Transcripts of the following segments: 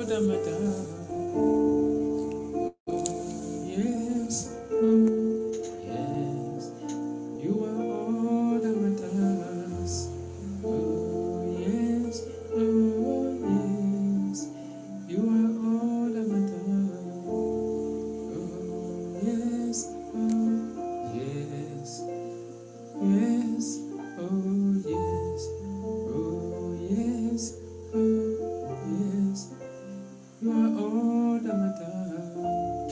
that matters. Yes, yes, you are all that matters. Oh yes, you are all that matters. Oh yes, yes, yes, oh yes, oh yes, yes, you are all that matters.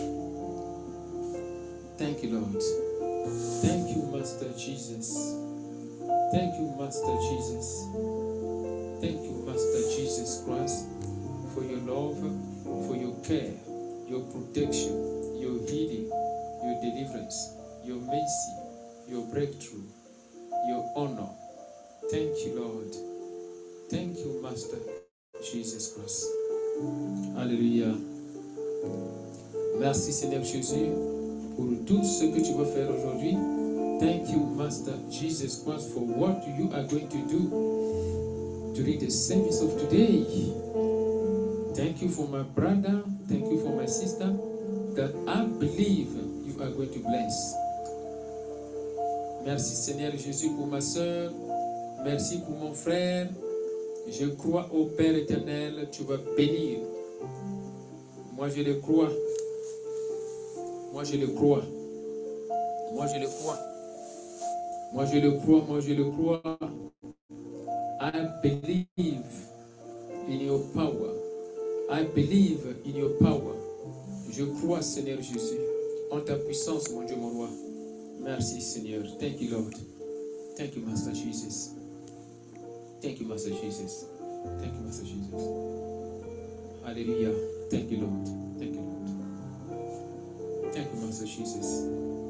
Thank you, Lord. Thank you, Master Jesus. Thank you, Master Jesus. Thank you, Master Jesus Christ, for your love, for your care, your protection, your healing, your deliverance, your mercy, your breakthrough, your honor. Thank you, Lord. Thank you, Master Jesus Christ. Alléluia. Merci, Seigneur Jésus, pour tout ce que tu vas faire aujourd'hui. Thank you, Master Jesus Christ, for what you are going to do during the service of today. Thank you for my brother. Thank you for my sister that I believe you are going to bless. Merci, Seigneur Jésus, pour ma soeur. Merci pour mon frère. Je crois au Père éternel, tu vas bénir. Moi, je le crois. Moi, je le crois. Moi, je le crois. Moi, je le crois. Moi, je le crois. I believe in your power. I believe in your power. Je crois, Seigneur Jésus, en ta puissance, mon Dieu, mon roi. Merci, Seigneur. Thank you, Lord. Thank you, Master Jesus. Thank you, Master Jesus. Thank you, Master Jesus. Hallelujah. Thank you, Lord. Thank you, Lord. Thank you, Master Jesus.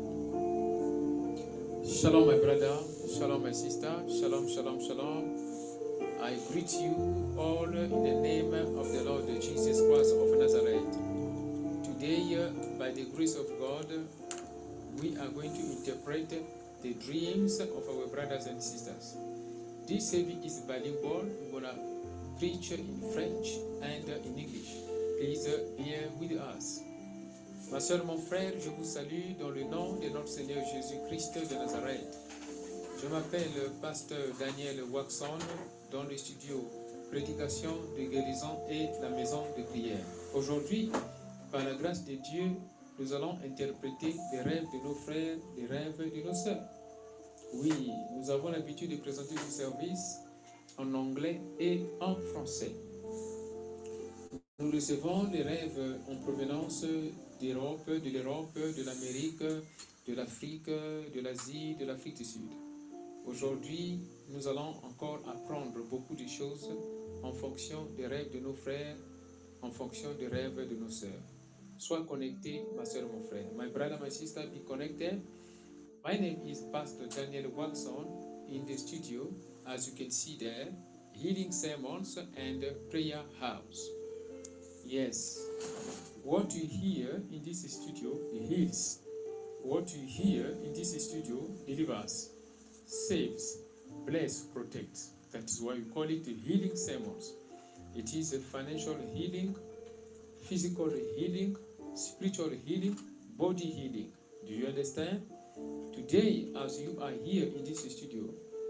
Shalom, my brother. Shalom, my sister. Shalom, shalom, shalom. I greet you all in the name of the Lord Jesus Christ of Nazareth. Today, by the grace of God, we are going to interpret the dreams of our brothers and sisters. This service is bilingual. We're going to preach in French and in English. Please bear with us. Ma soeur, mon frère, je vous salue dans le nom de notre Seigneur Jésus-Christ de Nazareth. Je m'appelle Pasteur Daniel Waxon dans le studio Prédication de guérison et la maison de prière. Aujourd'hui, par la grâce de Dieu, nous allons interpréter les rêves de nos frères, les rêves de nos sœurs. Oui, nous avons l'habitude de présenter ce service en anglais et en français. Nous recevons les rêves en provenance d'Europe, de l'Europe, de l'Amérique, de l'Afrique, de l'Asie, de l'Afrique du Sud. Aujourd'hui, nous allons encore apprendre beaucoup de choses en fonction des rêves de nos frères, en fonction des rêves de nos sœurs. Sois connecté, ma sœur, mon frère. My brother, my sister, be connected. My name is Pastor Daniel Waxon in the studio, as you can see there, Healing Sermons and Prayer House. Yes, what you hear in this studio heals. What you hear in this studio delivers, saves, bless, protects. That is why we call it Healing Sermons. It is a financial healing, physical healing, spiritual healing, body healing. Do you understand? Today, as you are here in this studio,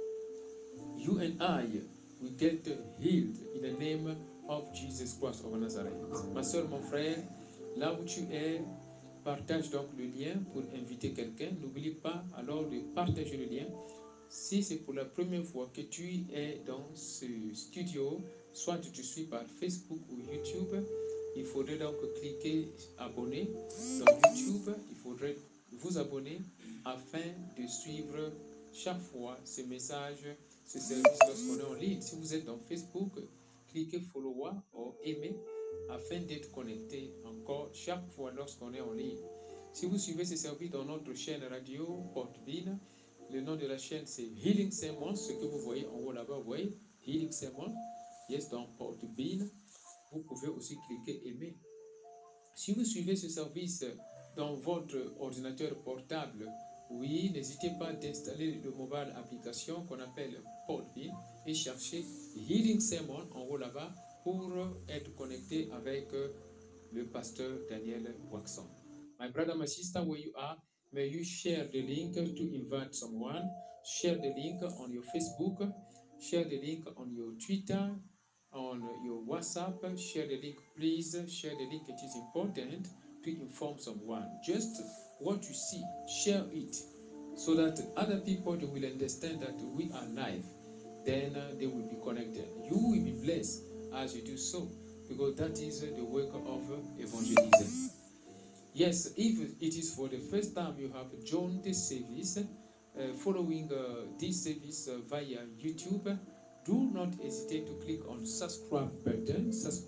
you and I will get healed in the name of Jesus Christ of Nazareth. Ma soeur, mon frère, là où tu es, partage donc le lien pour inviter quelqu'un. N'oublie pas alors de partager le lien. Si c'est pour la première fois que tu es dans ce studio, soit tu te suis par Facebook ou YouTube, il faudrait donc cliquer abonner. Dans YouTube, il faudrait vous abonner afin de suivre chaque fois ces messages, ce service lorsqu'on est en ligne. Si vous êtes dans Facebook, cliquez follow ou aimer afin d'être connecté encore chaque fois lorsqu'on est en ligne. Si vous suivez ce service dans notre chaîne radio Porte-Ville, le nom de la chaîne c'est Healing Sermons, ce que vous voyez en haut là-bas, vous voyez Healing Sermons, yes, dans Porte-Ville, vous pouvez aussi cliquer aimer. Si vous suivez ce service dans votre ordinateur portable, oui, n'hésitez pas d'installer le mobile application qu'on appelle Podbean et chercher Healing Sermon en haut là-bas pour être connecté avec le pasteur Daniel Waxon. My brother, my sister, where you are, may you share the link to invite someone, share the link on your Facebook, share the link on your Twitter, on your WhatsApp, share the link, please, share the link. It is important to inform someone. Just what you see, share it, so that other people they will understand that we are live. Then they will be connected. You will be blessed as you do so, because that is the work of evangelism. Yes, if it is for the first time you have joined this service, following this service via YouTube, do not hesitate to click on subscribe button,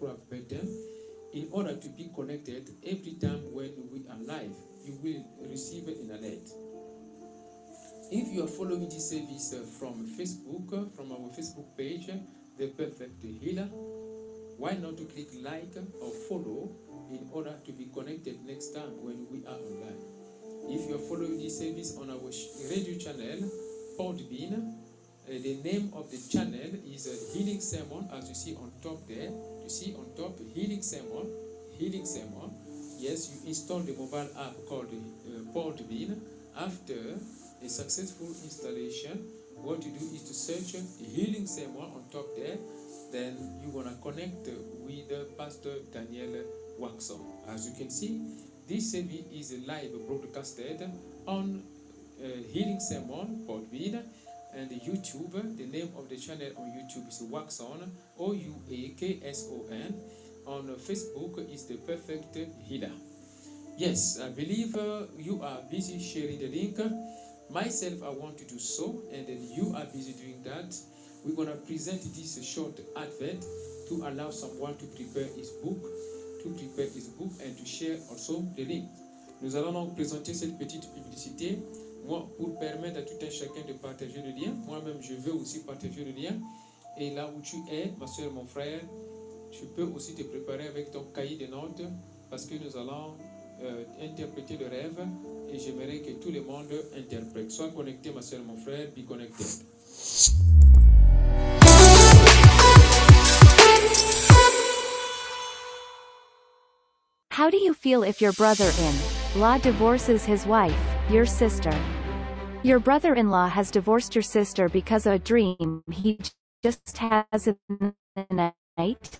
in order to be connected every time when we are live. You will receive an alert. If you are following this service from Facebook, from our Facebook page, The Perfect Healer, why not to click like or follow in order to be connected next time when we are online. If you are following this service on our radio channel, Podbean, the name of the channel is Healing Sermon, as you see on top there. You see on top, Healing Sermon. Yes, you install the mobile app called Podbean. After a successful installation, what you do is to search Healing Sermon on top there. Then you're going to connect with Pastor Daniel Waxon. As you can see, this service is live broadcasted on Healing Sermon, Podbean, and YouTube. The name of the channel on YouTube is Waxon, Oukson. On Facebook is The Perfect Healer. Yes, I believe you are busy sharing the link. Myself, I want to do so, and then you are busy doing that. We're going to present this short advert to allow someone to prepare his book, and to share also the link. Nous allons donc présenter cette petite publicité, moi, pour permettre à tout un chacun de partager le lien. Moi-même, je veux aussi partager le lien. Et là où tu es, ma soeur, mon frère, tu peux aussi te préparer avec ton cahier de notes, parce que nous allons interpréter le rêve, et j'aimerais que tout le monde interprète. Sois connecté, ma soeur, mon frère, be connected. How do you feel if your brother-in-law divorces his wife, your sister? Your brother-in-law has divorced your sister because of a dream he just has in the night?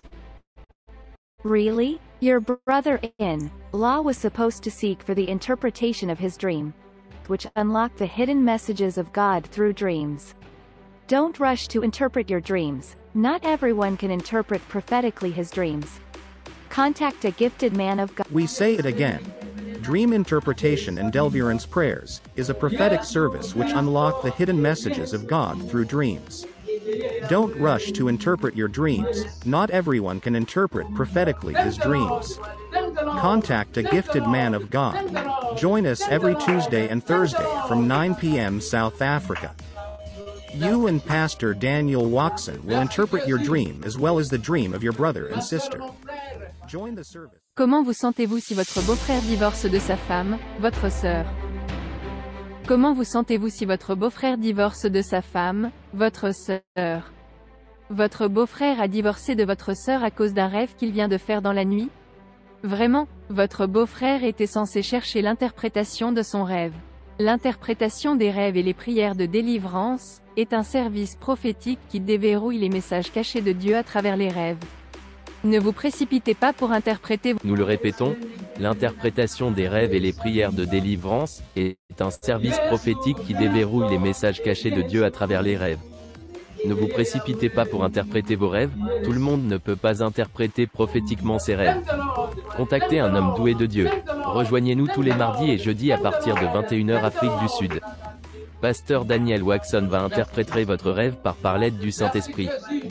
Really? Your brother-in-law was supposed to seek for the interpretation of his dream, which unlocked the hidden messages of God through dreams. Don't rush to interpret your dreams. Not everyone can interpret prophetically his dreams. Contact a gifted man of God. We say it again. Dream interpretation and deliverance prayers is a prophetic service which unlock the hidden messages of God through dreams. Don't rush to interpret your dreams. Not everyone can interpret prophetically his dreams. Contact a gifted man of God. Join us every Tuesday and Thursday from 9 p.m. South Africa. You and Pastor Daniel Waxon will interpret your dream as well as the dream of your brother and sister. Join the service. Comment vous sentez-vous si votre beau-frère divorce de sa femme, votre sœur? Comment vous sentez-vous si votre beau-frère divorce de sa femme, votre sœur? Votre beau-frère a divorcé de votre sœur à cause d'un rêve qu'il vient de faire dans la nuit? Vraiment, votre beau-frère était censé chercher l'interprétation de son rêve. L'interprétation des rêves et les prières de délivrance est un service prophétique qui déverrouille les messages cachés de Dieu à travers les rêves. Ne vous précipitez pas pour interpréter. Nous le répétons, l'interprétation des rêves et les prières de délivrance est un service prophétique qui déverrouille les messages cachés de Dieu à travers les rêves. Ne vous précipitez pas pour interpréter vos rêves, tout le monde ne peut pas interpréter prophétiquement ses rêves. Contactez un homme doué de Dieu. Rejoignez-nous tous les mardis et jeudis à partir de 21h Afrique du Sud. Pasteur Daniel Waxon va interpréter votre rêve par l'aide du Saint-Esprit.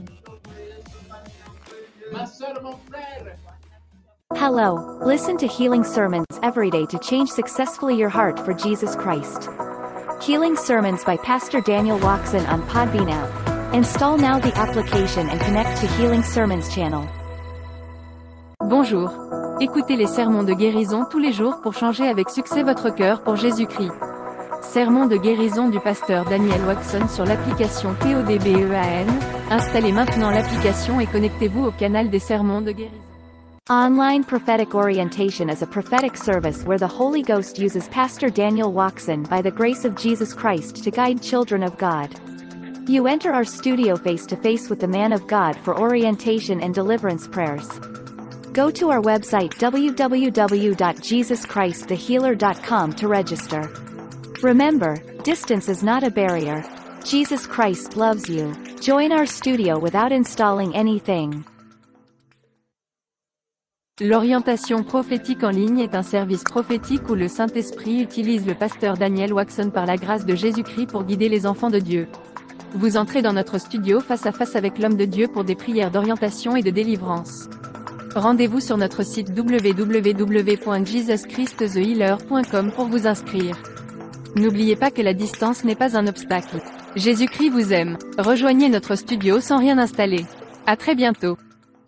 Hello, listen to healing sermons every day to change successfully your heart for Jesus Christ. Healing sermons by Pastor Daniel Waxon on Podbean app. Install now the application and connect to Healing Sermons channel. Bonjour. Écoutez les sermons de guérison tous les jours pour changer avec succès votre cœur pour Jésus-Christ. Sermon de guérison du pasteur Daniel Waxon sur l'application PODBEAN. Installez maintenant l'application et connectez-vous au canal des sermons de guérison. Online Prophetic Orientation is a prophetic service where the Holy Ghost uses Pastor Daniel Waxon by the grace of Jesus Christ to guide children of God. You enter our studio face-to-face with the man of God for orientation and deliverance prayers. Go to our website www.jesuschristthehealer.com to register. Remember, distance is not a barrier. Jesus Christ loves you. Join our studio without installing anything. L'orientation prophétique en ligne est un service prophétique où le Saint-Esprit utilise le pasteur Daniel Waxon par la grâce de Jésus-Christ pour guider les enfants de Dieu. Vous entrez dans notre studio face à face avec l'homme de Dieu pour des prières d'orientation et de délivrance. Rendez-vous sur notre site www.jesuschristthehealer.com pour vous inscrire. N'oubliez pas que la distance n'est pas un obstacle. Jésus-Christ vous aime. Rejoignez notre studio sans rien installer. À très bientôt.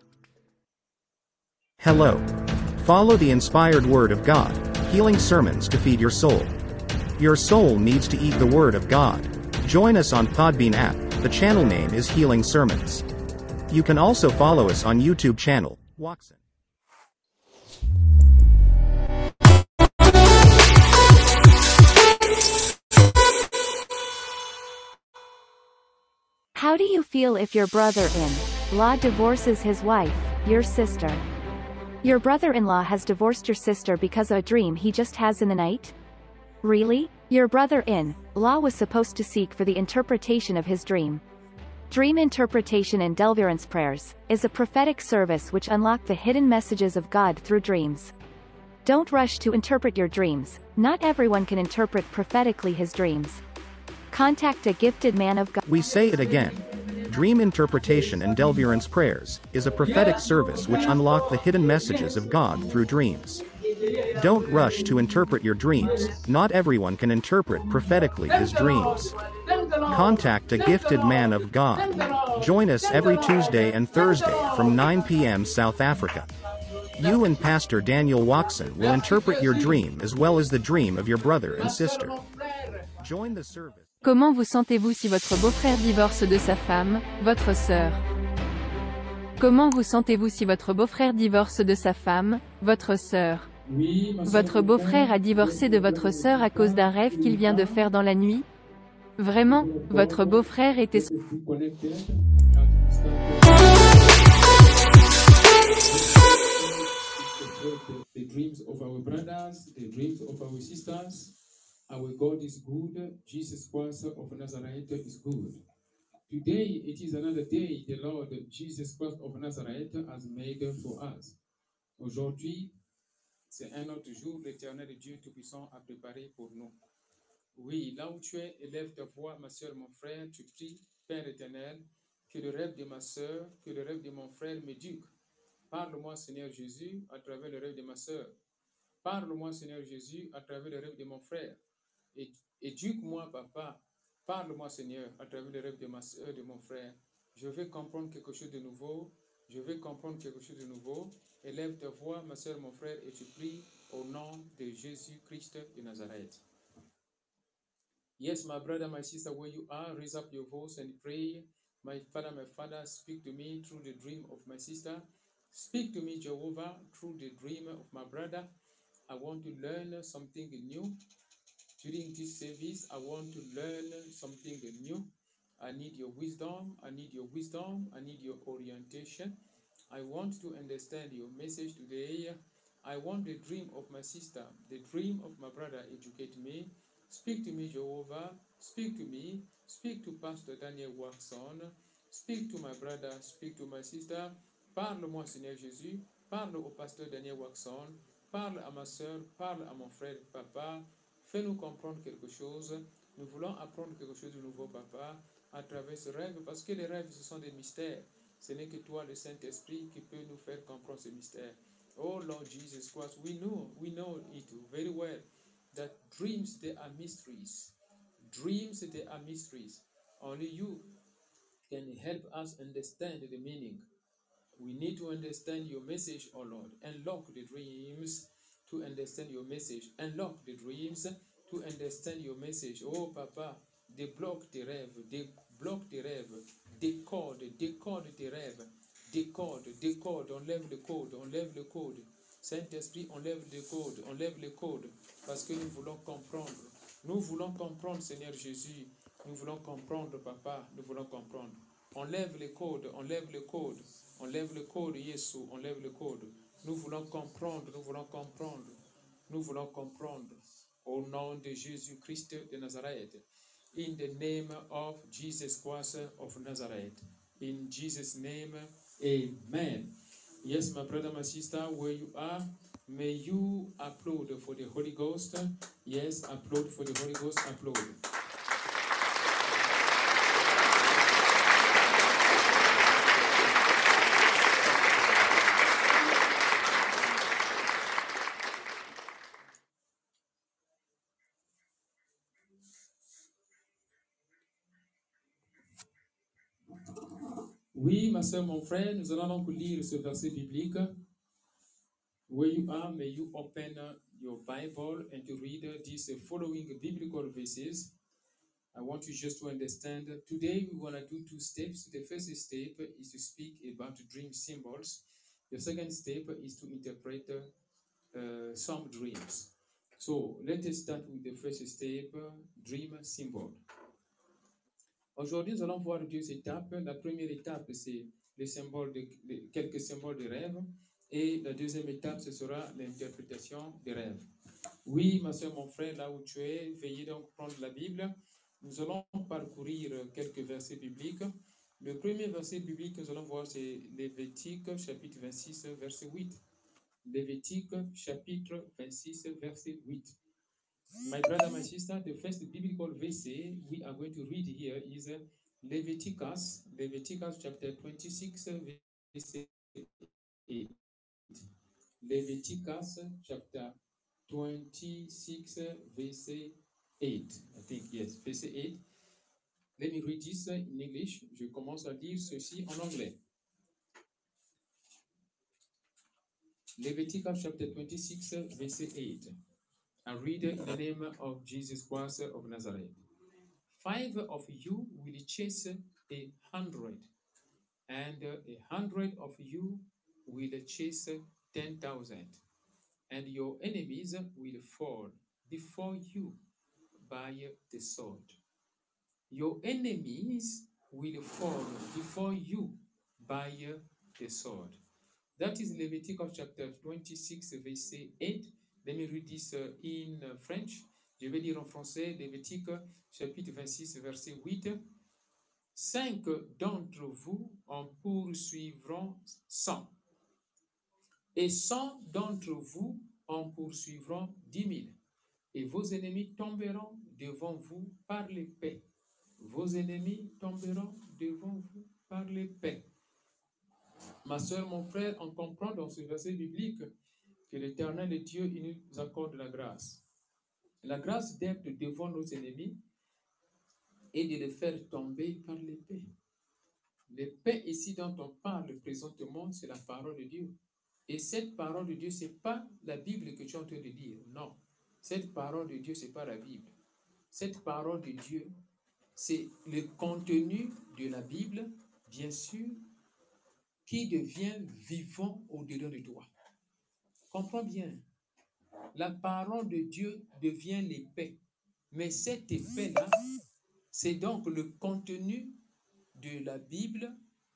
Hello. Follow the inspired Word of God, healing sermons to feed your soul. Your soul needs to eat the Word of God. Join us on Podbean app, the channel name is Healing Sermons. You can also follow us on YouTube channel, Waxon. How do you feel if your brother-in-law divorces his wife, your sister? Your brother-in-law has divorced your sister because of a dream he just has in the night? Really? Your brother-in-law was supposed to seek for the interpretation of his dream. Dream interpretation and deliverance prayers is a prophetic service which unlock the hidden messages of God through dreams. Don't rush to interpret your dreams. Not everyone can interpret prophetically his dreams. Contact a gifted man of God. We say it again. Dream interpretation and deliverance prayers is a prophetic service which unlock the hidden messages of God through dreams. Don't rush to interpret your dreams. Not everyone can interpret prophetically his dreams. Contact a gifted man of God. Join us every Tuesday and Thursday from 9 p.m. South Africa. You and Pastor Daniel Waxon will interpret your dream as well as the dream of your brother and sister. Join the service. Comment vous sentez-vous si votre beau-frère divorce de sa femme, votre sœur? Comment vous sentez-vous si votre beau-frère divorce de sa femme, votre sœur? Votre beau-frère a divorcé de votre sœur à cause d'un rêve qu'il vient de faire dans la nuit? Vraiment, votre beau-frère était... The dreams of our brothers, the dreams of our sisters. Our God is good. Jesus Christ of Nazareth is good. Today, it is another day the Lord Jesus Christ of Nazareth has made for us. Aujourd'hui, c'est un autre jour l'Éternel Dieu Tout-Puissant a préparé pour nous. Oui, là où tu es, élève ta voix, ma soeur, mon frère, tu pries, Père éternel, que le rêve de ma soeur, que le rêve de mon frère m'éduque. Parle-moi, Seigneur Jésus, à travers le rêve de ma soeur. Parle-moi, Seigneur Jésus, à travers le rêve de mon frère. Éduque-moi, Papa. Parle-moi, Seigneur, à travers le rêve de ma soeur, de mon frère. Je veux comprendre quelque chose de nouveau. Je veux comprendre quelque chose de nouveau. Élève ta voix, ma soeur, mon frère, et tu pries au nom de Jésus-Christ de Nazareth. Yes, my brother, my sister, where you are, raise up your voice and pray. My Father, speak to me through the dream of my sister. Speak to me, Jehovah, through the dream of my brother. I want to learn something new. During this service, I want to learn something new. I need your wisdom. I need your wisdom. I need your orientation. I want to understand your message today. I want the dream of my sister, the dream of my brother. Educate me. Speak to me, Jehovah. Speak to me. Speak to Pastor Daniel Waxon. Speak to my brother. Speak to my sister. Parle-moi, Seigneur Jésus. Parle au pasteur Daniel Waxon. Parle à ma soeur. Parle à mon frère, Papa. Fais-nous comprendre quelque chose. Nous voulons apprendre quelque chose de nouveau, Papa, à travers ce rêve, parce que les rêves, ce sont des mystères. Ce n'est que toi, le Saint-Esprit, qui peut nous faire comprendre ce mystère. Oh Lord Jesus Christ, we know it very well, that dreams, they are mysteries. Dreams, they are mysteries. Only you can help us understand the meaning. We need to understand your message, oh Lord. Unlock the dreams to understand your message. Unlock the dreams to understand your message. Oh, Papa, débloque tes rêves, débloque tes rêves, décode tes rêves, décode, enlève le code. Saint-Esprit, enlève le code, parce que nous voulons comprendre. Nous voulons comprendre, Seigneur Jésus. Nous voulons comprendre, Papa, nous voulons comprendre. Enlève le code, Jésus, enlève le code. Nous voulons comprendre. Au nom de Jésus-Christ de Nazareth. In the name of Jesus Christ of Nazareth. In Jesus' name, amen. Yes, my brother, my sister, where you are, may you applaud for the Holy Ghost. Yes, applaud for the Holy Ghost, applaud. Oui, ma soeur, mon frère, nous allons donc lire ce verset biblique. Where you are, may you open your Bible and to read these following biblical verses. I want you just to understand. Today we're going to do 2 steps. The first step is to speak about dream symbols. The second step is to interpret some dreams. So let us start with the first step, dream symbol. Aujourd'hui, nous allons voir 2 étapes. La première étape, c'est quelques symboles de rêve. Et la deuxième étape, ce sera l'interprétation des rêves. Oui, ma soeur, mon frère, là où tu es, veuillez donc prendre la Bible. Nous allons parcourir quelques versets bibliques. Le premier verset biblique que nous allons voir, c'est Lévitique, chapitre 26, verset 8. Lévitique, chapitre 26, verset 8. My brother, my sister, the first biblical verse we are going to read here is Leviticus chapter 26, verse 8. Leviticus chapter 26, verse 8. I think, yes, verse 8. Let me read this in English. Je commence à lire ceci en anglais. Leviticus chapter 26, verse 8. I read in the name of Jesus Christ of Nazareth. 5 of you will chase 100, and 100 of you will chase 10,000, and your enemies will fall before you by the sword. Your enemies will fall before you by the sword. That is Leviticus chapter 26, verse 8. Let me read this in French. Je vais lire en français Lévitique chapitre 26, verset 8. 5 d'entre vous en poursuivront 100. Et 100 d'entre vous en poursuivront 10 000. Et vos ennemis tomberont devant vous par l'épée. Vos ennemis tomberont devant vous par l'épée. Ma soeur, mon frère, on comprend dans ce verset biblique que l'Éternel est Dieu, il nous accorde la grâce. La grâce d'être devant nos ennemis et de les faire tomber par l'épée. L'épée ici dont on parle présentement, c'est la parole de Dieu. Et cette parole de Dieu, ce n'est pas la Bible que tu es en train de lire. Non. Cette parole de Dieu, ce n'est pas la Bible. Cette parole de Dieu, c'est le contenu de la Bible, bien sûr, qui devient vivant au-dedans de toi. Comprends bien. La parole de Dieu devient l'épée. Mais cette épée-là, c'est donc le contenu de la Bible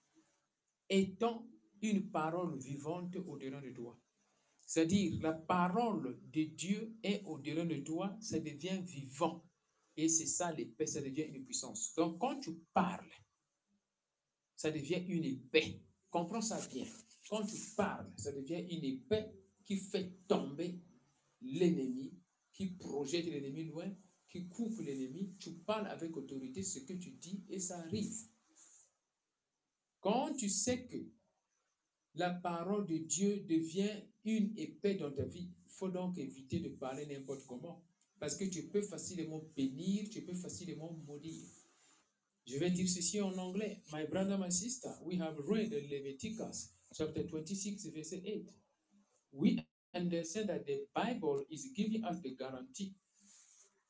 étant une parole vivante au-dedans de toi. C'est-à-dire, la parole de Dieu est au-dedans de toi, ça devient vivant. Et c'est ça l'épée, ça devient une puissance. Donc, quand tu parles, ça devient une épée. Comprends ça bien. Quand tu parles, ça devient une épée qui fait tomber l'ennemi, qui projette l'ennemi loin, qui coupe l'ennemi. Tu parles avec autorité ce que tu dis et ça arrive. Quand tu sais que la parole de Dieu devient une épée dans ta vie, il faut donc éviter de parler n'importe comment. Parce que tu peux facilement bénir, tu peux facilement maudire. Je vais dire ceci en anglais. My brother, my sister, we have read Leviticus chapter 26, verse 8. We understand that the Bible is giving us the guarantee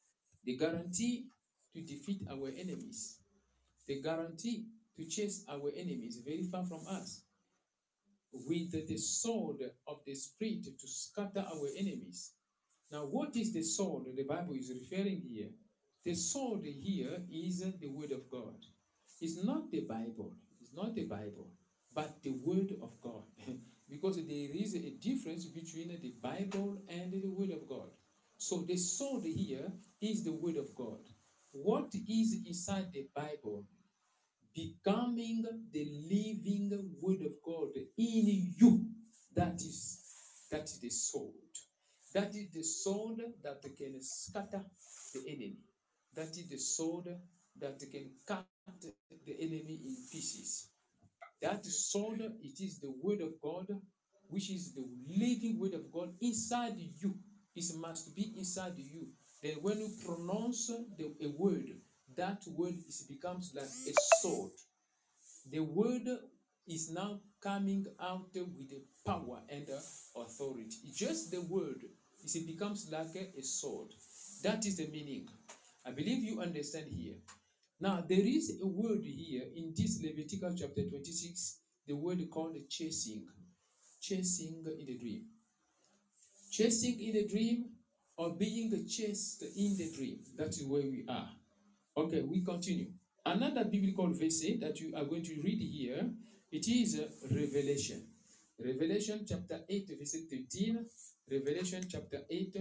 the guarantee to defeat our enemies, the guarantee to chase our enemies very far from us, with the sword of the Spirit to scatter our enemies. Now, what is the sword the Bible is referring here? The sword here is the Word of God. It's not the Bible. It's not the Bible, but the Word of God. Because there is a difference between the Bible and the Word of God. So the sword here is the Word of God. What is inside the Bible? Becoming the living Word of God in you. That is the sword. That is the sword that can scatter the enemy. That is the sword that can cut the enemy in pieces. That sword, it is the Word of God, which is the living Word of God inside you. It must be inside you. Then when you pronounce a word, that word becomes like a sword. The word is now coming out with the power and authority. Just the word, it becomes like a sword. That is the meaning. I believe you understand here. Now, there is a word here in this Leviticus chapter 26, the word called chasing. Chasing in the dream. Chasing in the dream or being chased in the dream. That is where we are. Okay, we continue. Another biblical verse that you are going to read here, it is Revelation. Revelation chapter 8, verse 13. Revelation chapter 8,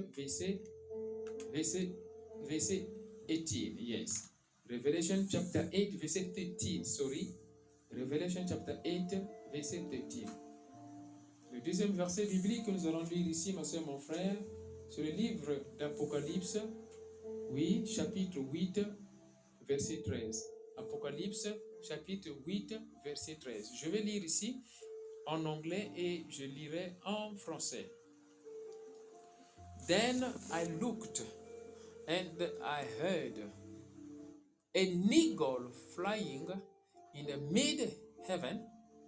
verse 18. Yes. Revelation chapter 8, verse 13. Sorry. Revelation chapter 8, verse 13. Le deuxième verset biblique que nous allons lire ici, ma soeur, mon frère, c'est le livre d'Apocalypse, oui, chapitre 8, verset 13. Apocalypse, chapitre 8, verset 13. Je vais lire ici en anglais et je lirai en français. Then I looked and I heard an eagle flying in the mid-heaven,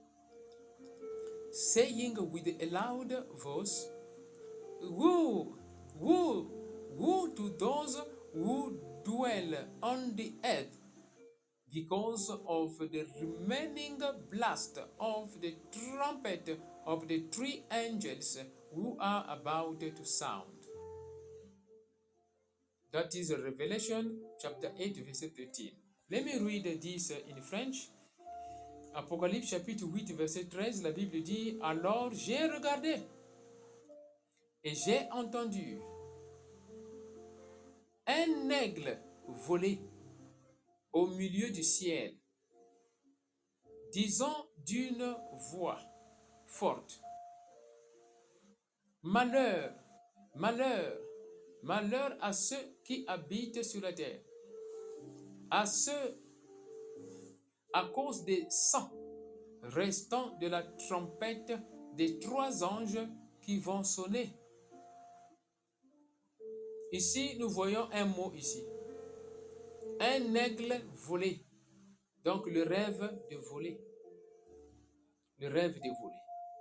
saying with a loud voice, Woe, woe, woe to those who dwell on the earth, because of the remaining blast of the trumpet of the three angels who are about to sound. That is Revelation chapter 8, verset 13. Let me read this in French. Apocalypse chapitre 8, verset 13, la Bible dit, alors j'ai regardé et j'ai entendu un aigle voler au milieu du ciel, disant d'une voix forte, malheur, malheur, malheur à ceux qui habitent sur la terre, à ceux à cause des sang restant de la trompette des trois anges qui vont sonner. Ici, nous voyons un mot ici. Un aigle volé. Donc, le rêve de voler. Le rêve de voler.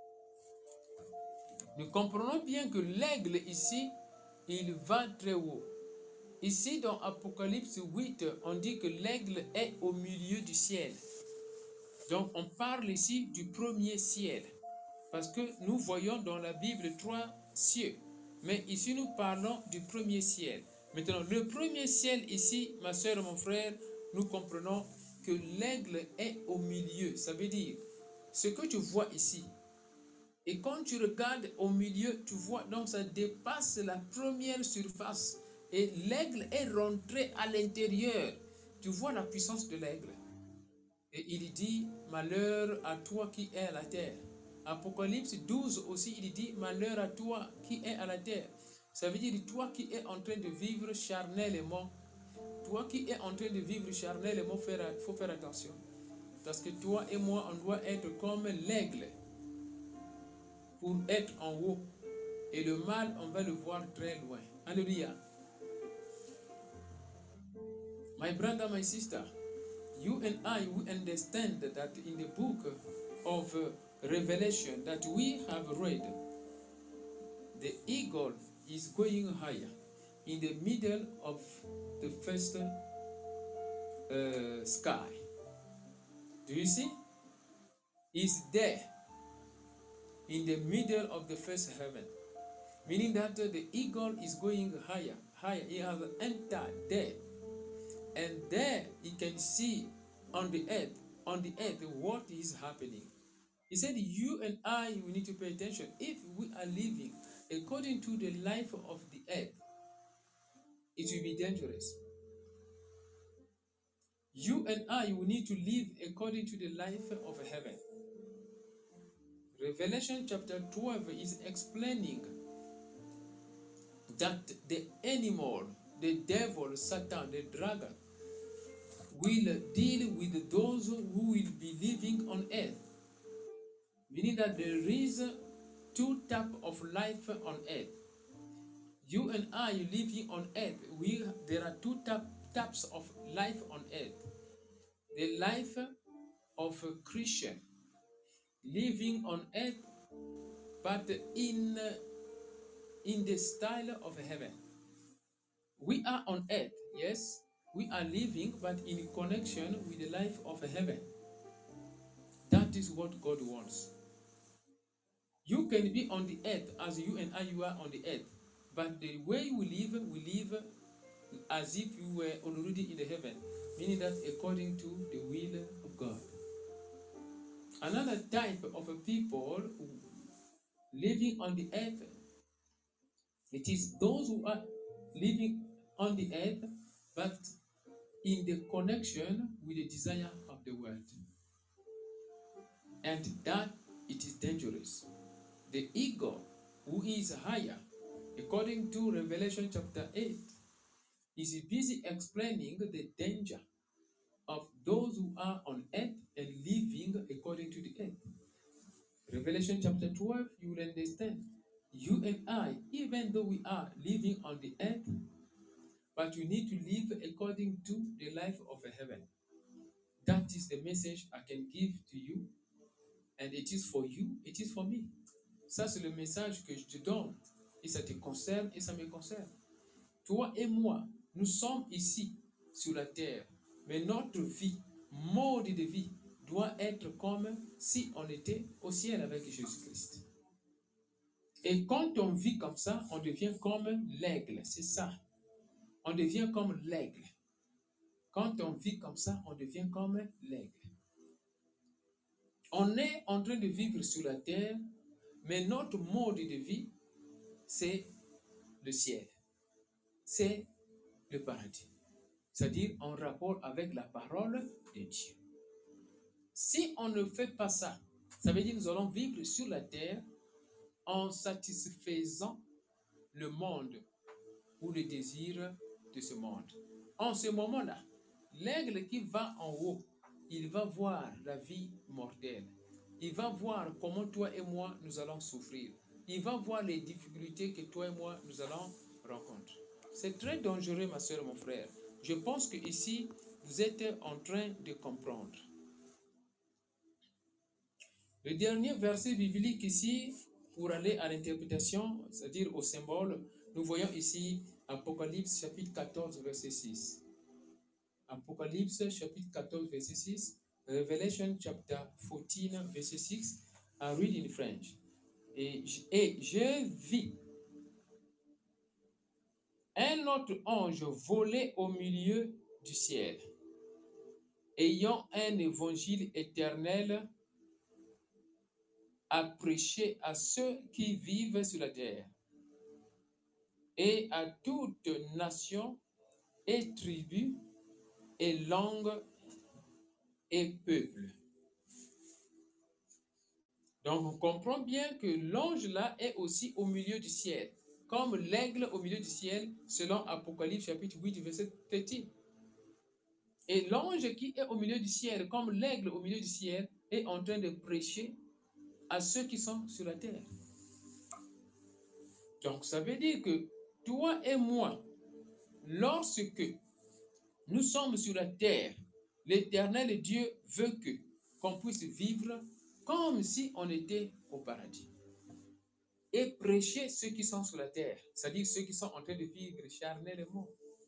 Nous comprenons bien que l'aigle ici, il va très haut. Ici, dans Apocalypse 8, on dit que l'aigle est au milieu du ciel. Donc, on parle ici du premier ciel. Parce que nous voyons dans la Bible 3 cieux. Mais ici, nous parlons du premier ciel. Maintenant, le premier ciel ici, ma soeur et mon frère, nous comprenons que l'aigle est au milieu. Ça veut dire, ce que tu vois ici, et quand tu regardes au milieu, tu vois, donc ça dépasse la première surface. Et l'aigle est rentré à l'intérieur. Tu vois la puissance de l'aigle. Et il dit, malheur à toi qui es à la terre. Apocalypse 12 aussi, il dit, malheur à toi qui es à la terre. Ça veut dire, toi qui es en train de vivre charnellement. Toi qui es en train de vivre charnellement, il faut faire attention. Parce que toi et moi, on doit être comme l'aigle. Pour être en haut. Et le mal, on va le voir très loin. Alléluia. My brother, my sister, you and I, we understand that in the book of Revelation that we have read, the eagle is going higher. in the middle of the first sky. Do you see? He's there in the middle of the first heaven. Meaning that the eagle is going higher, higher. He has entered there. And there he can see on the earth what is happening. He said, you and I, we need to pay attention. If we are living according to the life of the earth, it will be dangerous. You and I, we need to live according to the life of heaven. Revelation chapter 12 is explaining that the animal, the devil, Satan, the dragon, will deal with those who will be living on earth. Meaning that there is two types of life on earth. You and I living on earth, there are two types of life on earth. The life of a Christian living on earth, but in the style of heaven. We are on earth, yes, we are living, but in connection with the life of heaven. That is what God wants. You can be on the earth as you and I, you are on the earth, but the way we live as if you were already in the heaven, meaning that according to the will of God. Another type of people living on the earth, it is those who are living on the earth, but in the connection with the desire of the world. And that it is dangerous. The eagle, who is higher, according to Revelation chapter 8, is busy explaining the danger of those who are on earth and living according to the earth. Revelation chapter 12, you will understand. You and I, even though we are living on the earth, but we need to live according to the life of heaven. That is the message I can give to you. And it is for you, it is for me. Ça, c'est le message que je te donne. Et ça te concerne et ça me concerne. Toi et moi, nous sommes ici sur la terre. Mais notre vie, mode de vie, doit être comme si on était au ciel avec Jésus-Christ. Et quand on vit comme ça, on devient comme l'aigle. C'est ça. On devient comme l'aigle. Quand on vit comme ça, on devient comme l'aigle. On est en train de vivre sur la terre, mais notre mode de vie, c'est le ciel. C'est le paradis. C'est-à-dire en rapport avec la parole de Dieu. Si on ne fait pas ça, ça veut dire que nous allons vivre sur la terre en satisfaisant le monde ou le désir de ce monde. En ce moment-là, l'aigle qui va en haut, il va voir la vie mortelle. Il va voir comment toi et moi, nous allons souffrir. Il va voir les difficultés que toi et moi, nous allons rencontrer. C'est très dangereux, ma soeur, mon frère. Je pense que ici, vous êtes en train de comprendre. Le dernier verset biblique ici, pour aller à l'interprétation, c'est-à-dire au symbole, nous voyons ici Apocalypse chapitre 14, verset 6. Apocalypse chapitre 14, verset 6. Revelation chapter 14, verset 6. I read in French. Et je vis un autre ange voler au milieu du ciel, ayant un évangile éternel à prêcher à ceux qui vivent sur la terre et à toute nation et tribu et langue et peuple. Donc on comprend bien que l'ange là est aussi au milieu du ciel, comme l'aigle au milieu du ciel, selon Apocalypse chapitre 8, verset 13. Et l'ange qui est au milieu du ciel, comme l'aigle au milieu du ciel, est en train de prêcher à ceux qui sont sur la terre. Donc ça veut dire que toi et moi, lorsque nous sommes sur la terre, l'Éternel Dieu veut que qu'on puisse vivre comme si on était au paradis. et prêcher ceux qui sont sur la terre, c'est-à-dire ceux qui sont en train de vivre charnellement.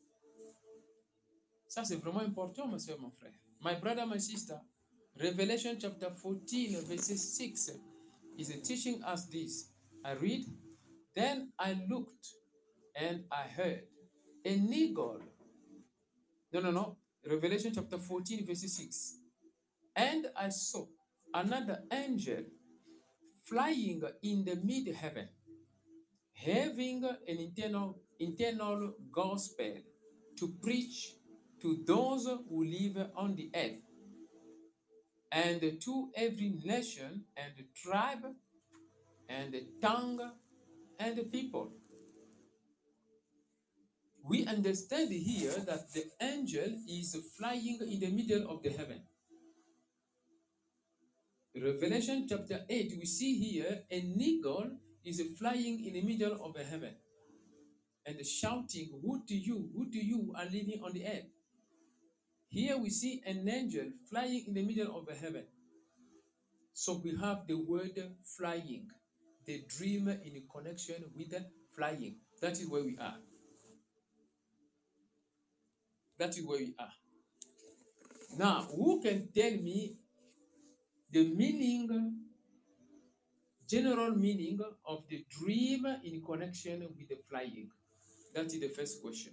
Ça, c'est vraiment important, ma soeur, mon frère. My brother, my sister, Revelation chapter 14, verse 6 is teaching us this. I read, Then I looked and I heard an eagle. No. Revelation chapter 14, verse 6. And I saw another angel flying in the mid-heaven, having an internal gospel to preach to those who live on the earth, and to every nation and tribe and tongue and people. We understand here that the angel is flying in the middle of the heaven. Revelation chapter 8, we see here an eagle is flying in the middle of the heaven and shouting, who to you are living on the earth? Here we see an angel flying in the middle of the heaven. So we have the word flying, the dream in connection with flying. That is where we are. That is where we are. Now, who can tell me the meaning, general meaning of the dream in connection with the flying? That is the first question.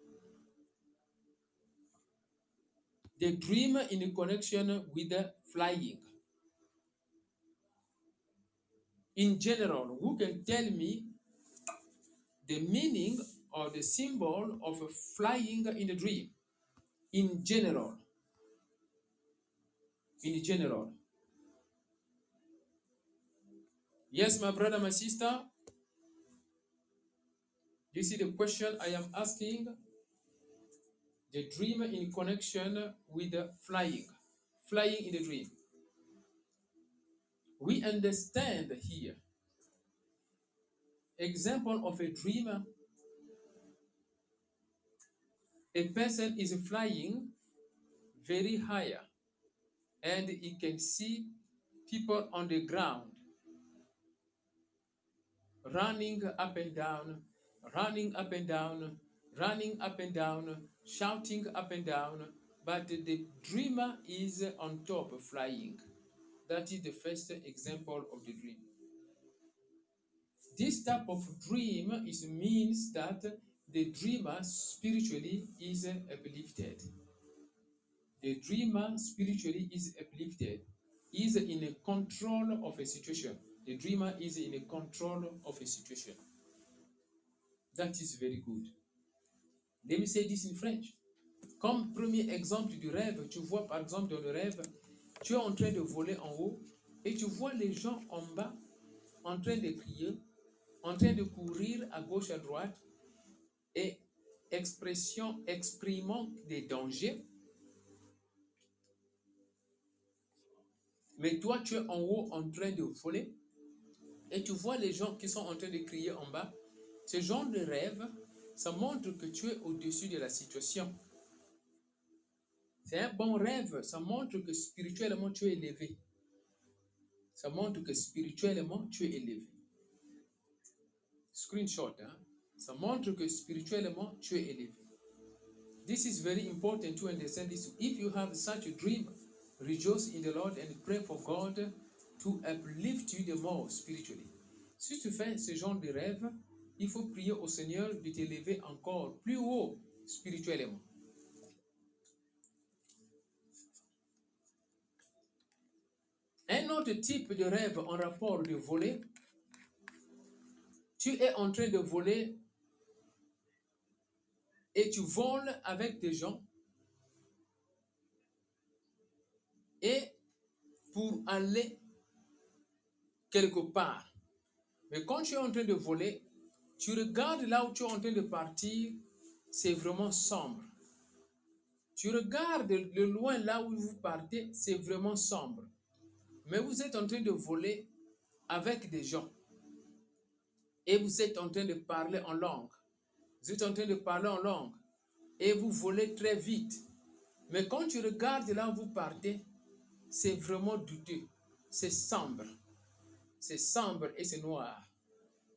The dream in connection with the flying. In general, who can tell me the meaning or the symbol of flying in the dream? In general. In general. Yes, my brother, my sister. You see the question I am asking? The dream in connection with the flying. Flying in the dream. We understand here. Example of a dreamer. A person is flying very higher and he can see people on the ground running up and down, running up and down, running up and down, shouting up and down, but the dreamer is on top flying. That is the first example of the dream. This type of dream means that the dreamer spiritually is uplifted. The dreamer spiritually is uplifted, is in a control of a situation. The dreamer is in a control of a situation. That is very good. Let me say this in French. Comme premier exemple du rêve, tu vois par exemple dans le rêve, tu es en train de voler en haut et tu vois les gens en bas en train de crier, en train de courir à gauche, à droite et exprimant des dangers. Mais toi, tu es en haut en train de voler et tu vois les gens qui sont en train de crier en bas. Ce genre de rêve, ça montre que tu es au-dessus de la situation. C'est un bon rêve, ça montre que spirituellement tu es élevé. Ça montre que spirituellement tu es élevé. Screenshot, hein? Ça montre que spirituellement tu es élevé. This is very important to understand this. If you have such a dream, rejoice in the Lord and pray for God to uplift you the more spiritually. Si tu fais ce genre de rêve, il faut prier au Seigneur de t'élever encore plus haut spirituellement. Un autre type de rêve en rapport de voler, tu es en train de voler et tu voles avec des gens et pour aller quelque part. Mais quand tu es en train de voler, tu regardes là où tu es en train de partir, c'est vraiment sombre. Tu regardes de loin là où vous partez, c'est vraiment sombre. Mais vous êtes en train de voler avec des gens. Et vous êtes en train de parler en langue. Vous êtes en train de parler en langue. Et vous volez très vite. Mais quand tu regardes là où vous partez, c'est vraiment douteux. C'est sombre. C'est sombre et c'est noir.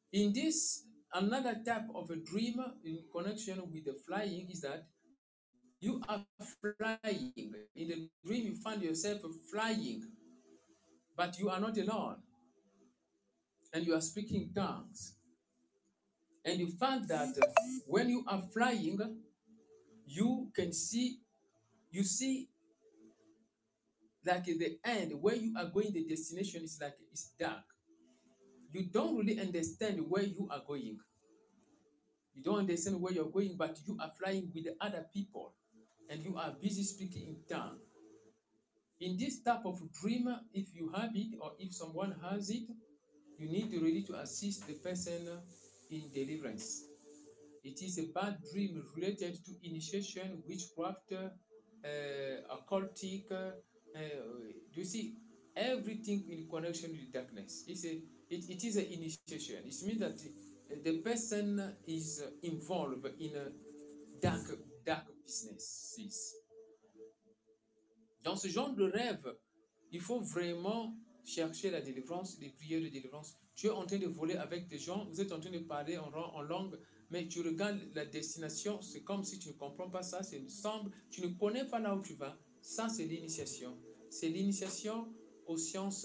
In this, another type of a dream in connection with the flying is that you are flying. In the dream, you find yourself flying, but you are not alone. And you are speaking tongues. And you find that when you are flying, you see like at the end where you are going, the destination is like it's dark. You don't really understand where you are going. You don't understand where you're going, but you are flying with the other people and you are busy speaking in tongue. In this type of dream, if you have it or if someone has it, you need really to assist the person in deliverance. It is a bad dream related to initiation, witchcraft, occultic. You see, everything in connection with darkness. It is an initiation. It means that the person is involved in a dark businesses. Dans ce genre de rêve, il faut vraiment chercher la délivrance, les prières de délivrance. Tu es en train de voler avec des gens, vous êtes en train de parler en langue, mais tu regardes la destination, c'est comme si tu ne comprends pas ça, tu ne connais pas là où tu vas. Ça, c'est l'initiation. C'est l'initiation aux sciences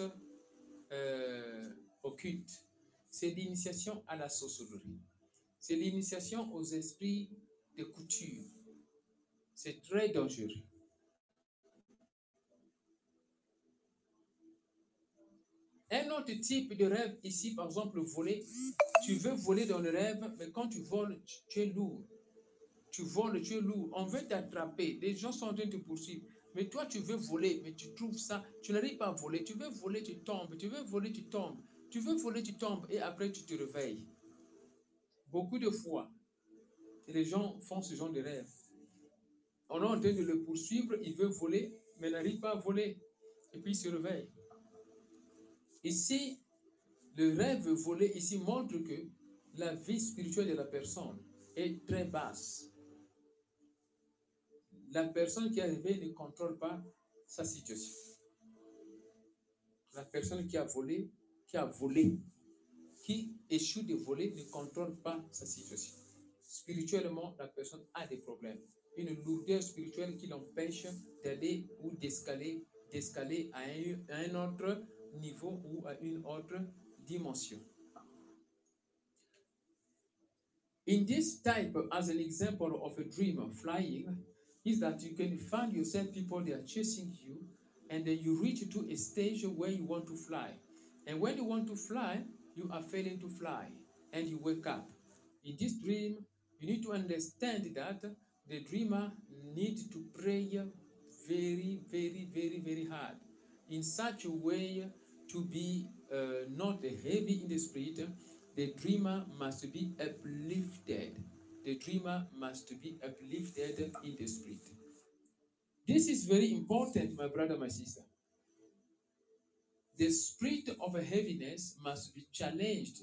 occultes. C'est l'initiation à la sorcellerie. C'est l'initiation aux esprits de couture. C'est très dangereux. Un autre type de rêve ici, par exemple, voler. Tu veux voler dans le rêve, mais quand tu voles, tu es lourd. Tu voles, tu es lourd. On veut t'attraper. Les gens sont en train de te poursuivre. Mais toi, tu veux voler, mais tu trouves ça. Tu n'arrives pas à voler. Tu veux voler, tu tombes. Tu veux voler, tu tombes. Tu veux voler, tu tombes. Et après, tu te réveilles. Beaucoup de fois, les gens font ce genre de rêve. On est en train de le poursuivre. Il veut voler, mais n'arrive pas à voler. Et puis, il se réveille. Ici, le rêve volé ici montre que la vie spirituelle de la personne est très basse. La personne qui est rêvé ne contrôle pas sa situation. La personne qui a volé, qui échoue de voler, ne contrôle pas sa situation. Spirituellement, la personne a des problèmes. Une lourdeur spirituelle qui l'empêche d'aller ou d'escaler à un autre niveau ou à une autre dimension. In this type, as an example of a dream of flying, is that you can find yourself people they are chasing you, and then you reach to a stage where you want to fly. And when you want to fly, you are failing to fly, and you wake up. In this dream, you need to understand that the dreamer needs to pray very, very, very, very hard, in such a way to be not heavy in the spirit. The dreamer must be uplifted. The dreamer must be uplifted in the spirit. This is very important, my brother, my sister. The spirit of heaviness must be challenged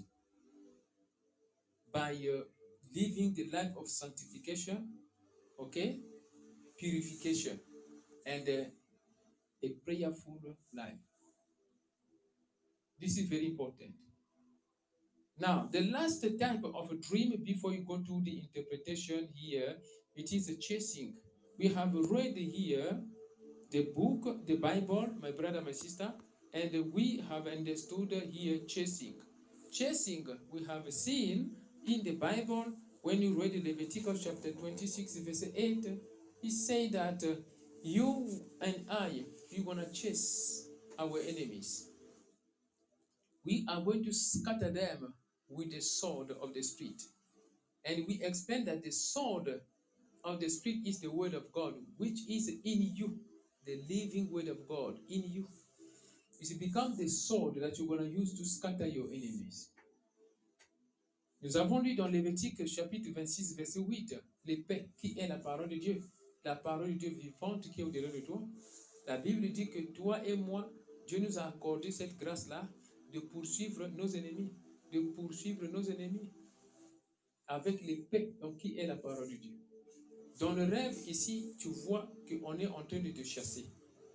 by living the life of sanctification, okay, purification, and a prayerful life. This is very important. Now, the last type of a dream before you go to the interpretation here, it is a chasing. We have read here the book, the Bible, my brother, my sister, and we have understood here chasing. Chasing, we have seen in the Bible, when you read Leviticus chapter 26, verse 8, it said that you and I, we're going to chase our enemies. We are going to scatter them with the sword of the Spirit. And we explain that the sword of the Spirit is the word of God, which is in you, the living word of God in you. It becomes the sword that you're going to use to scatter your enemies. Nous avons lu dans Lévitique chapitre 26, verset 8, l'épée qui est la parole de Dieu, la parole de Dieu vivante qui est au-delà de toi. La Bible dit que toi et moi, Dieu nous a accordé cette grâce-là de poursuivre nos ennemis, avec l'épée, donc qui est la parole de Dieu. Dans le rêve ici, tu vois qu'on est en train de te chasser.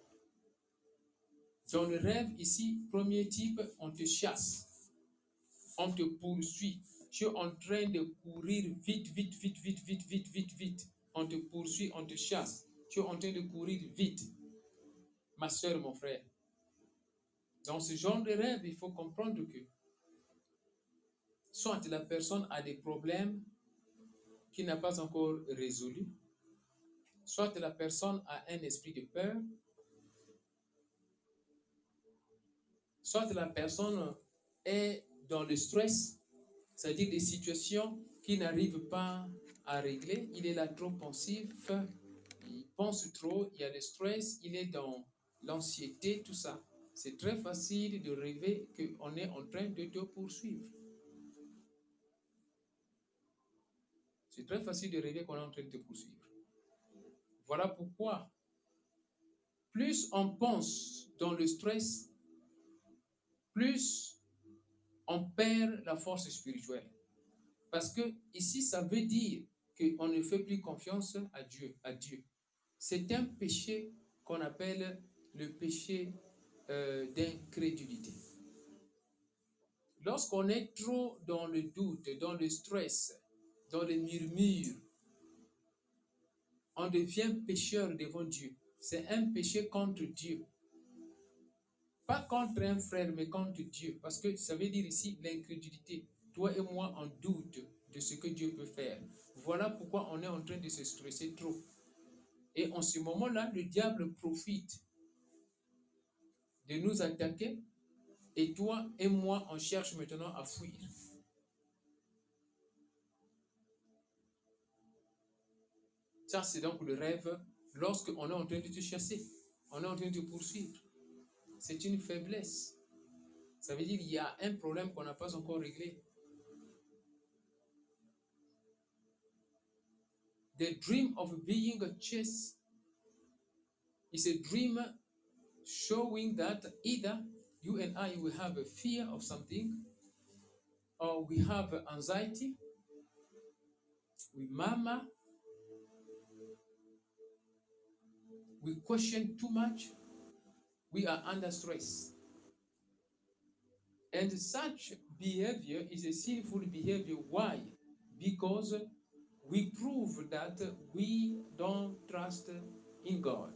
Dans le rêve ici, premier type, on te chasse. On te poursuit. Tu es en train de courir vite, vite, vite, vite, vite, vite, vite, vite. On te poursuit, on te chasse. Tu es en train de courir vite. Ma soeur, mon frère. Dans ce genre de rêve, il faut comprendre que soit la personne a des problèmes qu'il n'a pas encore résolus, soit la personne a un esprit de peur, soit la personne est dans le stress, c'est-à-dire des situations qu'il n'arrive pas à régler. Il est là trop pensif, il pense trop, il y a le stress, il est dans l'anxiété, tout ça. C'est très facile de rêver qu'on est en train de te poursuivre. C'est très facile de rêver qu'on est en train de te poursuivre. Voilà pourquoi, plus on pense dans le stress, plus on perd la force spirituelle. Parce que ici, ça veut dire qu'on ne fait plus confiance à Dieu. C'est un péché qu'on appelle le péché d'incrédulité. Lorsqu'on est trop dans le doute, dans le stress, dans les murmures, on devient pécheur devant Dieu. C'est un péché contre Dieu. Pas contre un frère, mais contre Dieu. Parce que ça veut dire ici l'incrédulité. Toi et moi, on doute de ce que Dieu peut faire. Voilà pourquoi on est en train de se stresser trop. Et en ce moment-là, le diable profite de nous attaquer. Et toi et moi, on cherche maintenant à fuir. Ça, c'est donc le rêve lorsqu'on est en train de te chasser. On est en train de te poursuivre. C'est une faiblesse. Ça veut dire qu'il y a un problème qu'on n'a pas encore réglé. The dream of being chased is a dream showing that either you and I will have a fear of something, or we have anxiety, we murmur, we question too much, we are under stress. And such behavior is a sinful behavior. Why? Because we prove that we don't trust in God.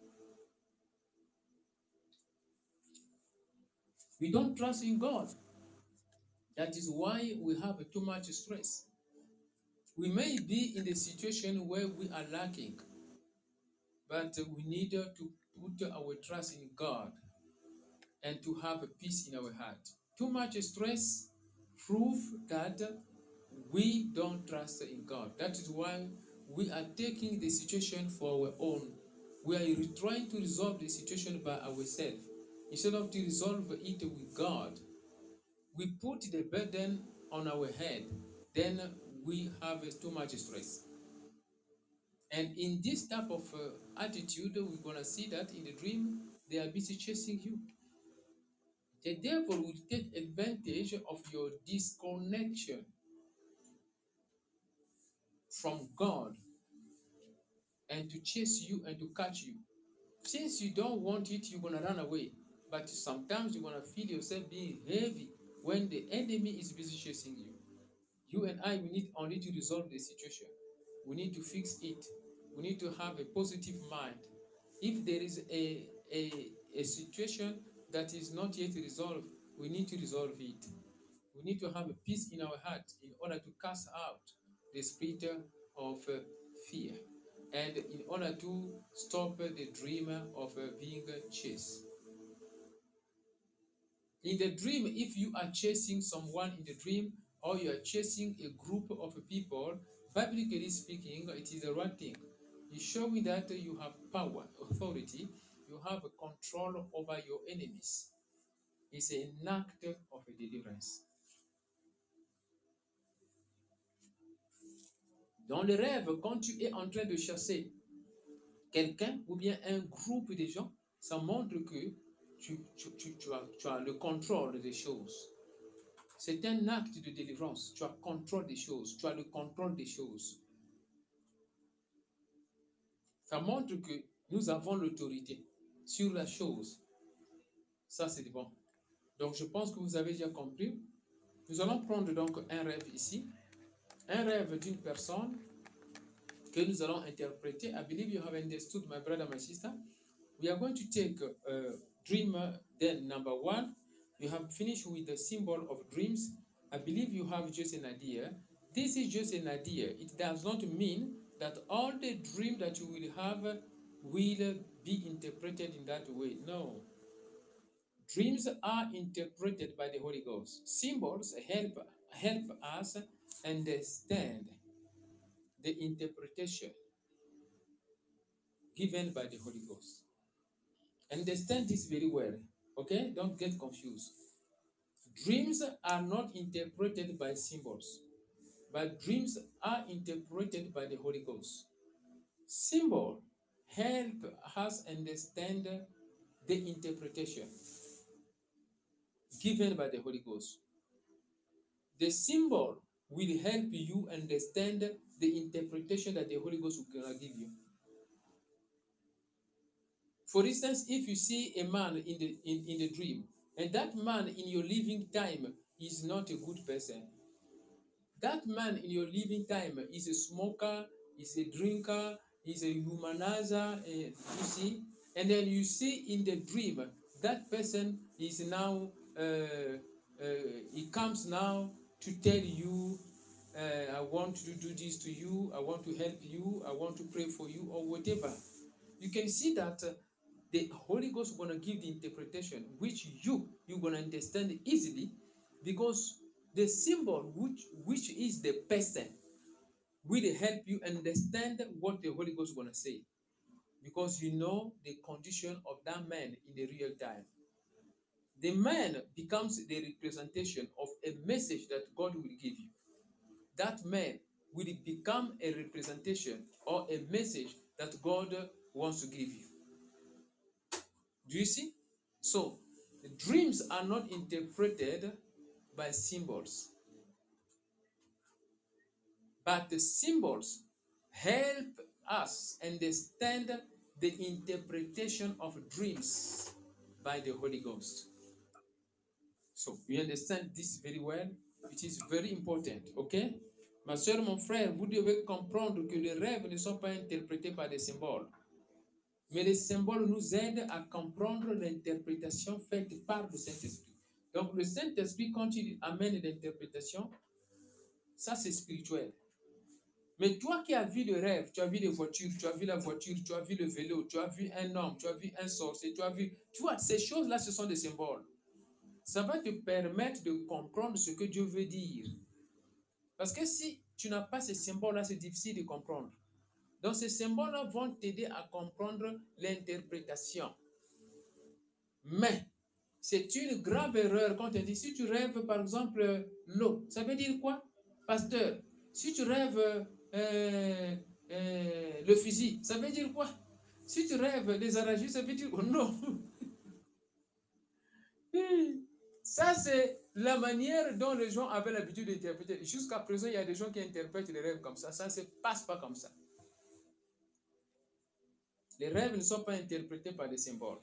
We don't trust in God. That is why we have too much stress. We may be in a situation where we are lacking, but we need to put our trust in God and to have a peace in our heart. Too much stress proves that we don't trust in God. That is why we are taking the situation for our own. We are trying to resolve the situation by ourselves. Instead of to resolve it with God, we put the burden on our head. Then we have too much stress. And in this type of attitude, we're going to see that in the dream, they are busy chasing you. The devil will take advantage of your disconnection from God and to chase you and to catch you. Since you don't want it, you're going to run away. But sometimes you're going to feel yourself being heavy when the enemy is busy chasing you. You and I, we need only to resolve the situation. We need to fix it. We need to have a positive mind. If there is a situation that is not yet resolved, we need to resolve it. We need to have a peace in our heart in order to cast out the spirit of fear and in order to stop the dream of being chased. In the dream, if you are chasing someone in the dream or you are chasing a group of people, biblically speaking, it is the right thing. You show me that you have power, authority, you have control over your enemies. It's an act of a deliverance. Dans le rêve, quand tu es en train de chasser quelqu'un ou bien un groupe de gens, ça montre que tu as le contrôle des choses. C'est un acte de délivrance. Tu as le contrôle des choses. Tu as le contrôle des choses. Ça montre que nous avons l'autorité sur la chose. Ça, c'est bon. Donc, je pense que vous avez déjà compris Nous allons prendre donc un rêve ici, un rêve d'une personne que nous allons interpréter. I believe you have understood, my brother, my sister. We are going to take dream, then number 1. You have finished with the symbol of dreams. I believe you have just an idea. This is just an idea. It does not mean that all the dream that you will have will be interpreted in that way. No. Dreams are interpreted by the Holy Ghost. Symbols help us understand the interpretation given by the Holy Ghost. Understand this very well, okay? Don't get confused. Dreams are not interpreted by symbols, but dreams are interpreted by the Holy Ghost. Symbol help us understand the interpretation given by the Holy Ghost. The symbol will help you understand the interpretation that the Holy Ghost will give you. For instance, if you see a man in the dream, and that man in your living time is not a good person, that man in your living time is a smoker, is a drinker, is a humanizer, you see, and then you see in the dream that person is now, he comes now to tell you, I want to do this to you, I want to help you, I want to pray for you, or whatever. You can see that the Holy Ghost is going to give the interpretation, which you're going to understand easily, because the symbol, which is the person, will help you understand what the Holy Ghost is going to say, because you know the condition of that man in the real time. The man becomes the representation of a message that God will give you. That man will become a representation or a message that God wants to give you. Do you see? So, the dreams are not interpreted by symbols, but the symbols help us understand the interpretation of dreams by the Holy Ghost. So, you understand this very well. It is very important, ok? Ma soeur, mon frère, vous devez comprendre que les rêves ne sont pas interprétés par des symboles. Mais les symboles nous aident à comprendre l'interprétation faite par le Saint-Esprit. Donc, le Saint-Esprit, quand il amène l'interprétation, ça c'est spirituel. Mais toi qui as vu le rêve, tu as vu les voitures, tu as vu la voiture, tu as vu le vélo, tu as vu un homme, tu as vu un sorcier, tu vois, ces choses-là, ce sont des symboles. Ça va te permettre de comprendre ce que Dieu veut dire. Parce que si tu n'as pas ces symboles-là, c'est difficile de comprendre. Donc, ces symboles-là vont t'aider à comprendre l'interprétation. Mais, c'est une grave erreur quand on dit, si tu rêves, par exemple, l'eau, ça veut dire quoi, pasteur? Si tu rêves le fusil, ça veut dire quoi? Si tu rêves les araignées, ça veut dire quoi? Non. Ça, c'est la manière dont les gens avaient l'habitude d'interpréter. Jusqu'à présent, il y a des gens qui interprètent les rêves comme ça. Ça ne se passe pas comme ça. Les rêves ne sont pas interprétés par des symboles.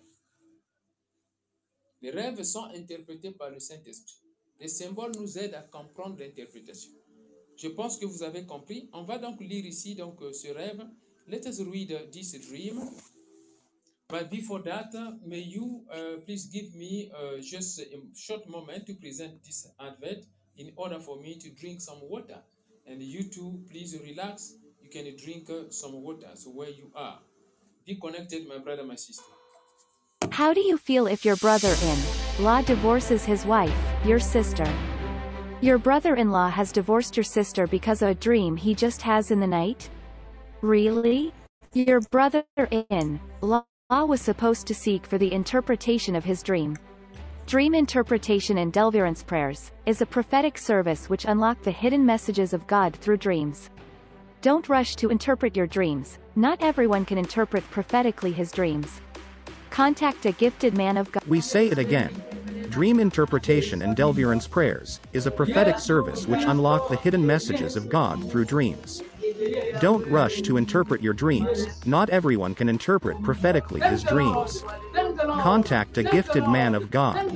Les rêves sont interprétés par le Saint-Esprit. Les symboles nous aident à comprendre l'interprétation. Je pense que vous avez compris. On va donc lire ici donc, ce rêve. Let us read this dream. But before that, may you please give me just a short moment to present this advert in order for me to drink some water. And you too, please relax. You can drink some water. So where you are. Be connected, my brother, my sister. How do you feel if your brother-in-law divorces his wife, your sister? Your brother-in-law has divorced your sister because of a dream he just has in the night? Really? Your brother-in-law was supposed to seek for the interpretation of his dream. Dream interpretation and deliverance prayers is a prophetic service which unlock the hidden messages of God through dreams. Don't rush to interpret your dreams. Not everyone can interpret prophetically his dreams. Contact a gifted man of God. We say it again. Dream interpretation and deliverance prayers is a prophetic service which unlock the hidden messages of God through dreams. Don't rush to interpret your dreams. Not everyone can interpret prophetically his dreams. Contact a gifted man of God.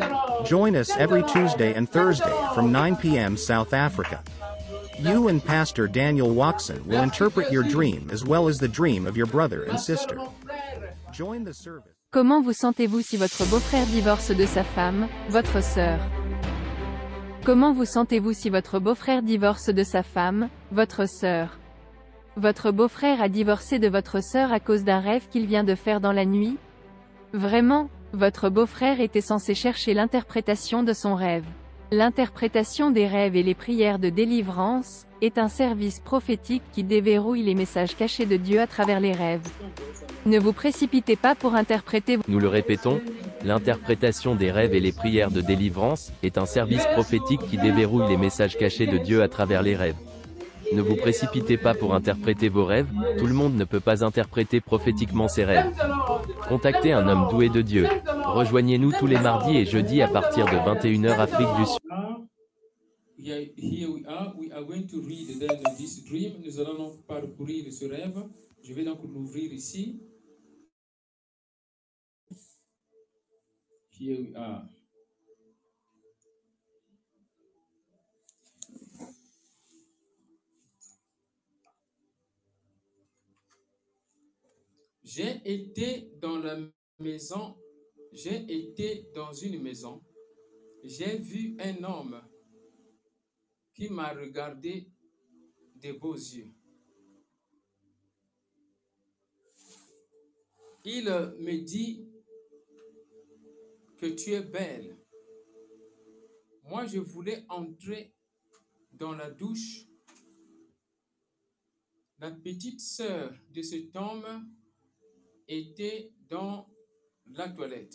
Join us every Tuesday and Thursday from 9 p.m. South Africa. You and Pastor Daniel Watson will interpret your dream as well as the dream of your brother and sister. Join the service. Comment vous sentez-vous si votre beau-frère divorce de sa femme, votre sœur? Comment vous sentez-vous si votre beau-frère divorce de sa femme, votre sœur? Votre beau-frère a divorcé de votre sœur à cause d'un rêve qu'il vient de faire dans la nuit? Vraiment, votre beau-frère était censé chercher l'interprétation de son rêve. L'interprétation des rêves et les prières de délivrance est un service prophétique qui déverrouille les messages cachés de Dieu à travers les rêves. Ne vous précipitez pas pour interpréter. Nous le répétons, l'interprétation des rêves et les prières de délivrance est un service prophétique qui déverrouille les messages cachés de Dieu à travers les rêves. Ne vous précipitez pas pour interpréter vos rêves, tout le monde ne peut pas interpréter prophétiquement ses rêves. Contactez un homme doué de Dieu. Rejoignez-nous tous les mardis et jeudis à partir de 21h Afrique du Sud. Here we are going to read then this dream. Nous allons donc parcourir ce rêve. Je vais donc l'ouvrir ici. Here we are. J'ai été dans une maison. J'ai vu un homme qui m'a regardé de beaux yeux. Il me dit que tu es belle. Moi, je voulais entrer dans la douche. La petite sœur de cet homme était dans la toilette.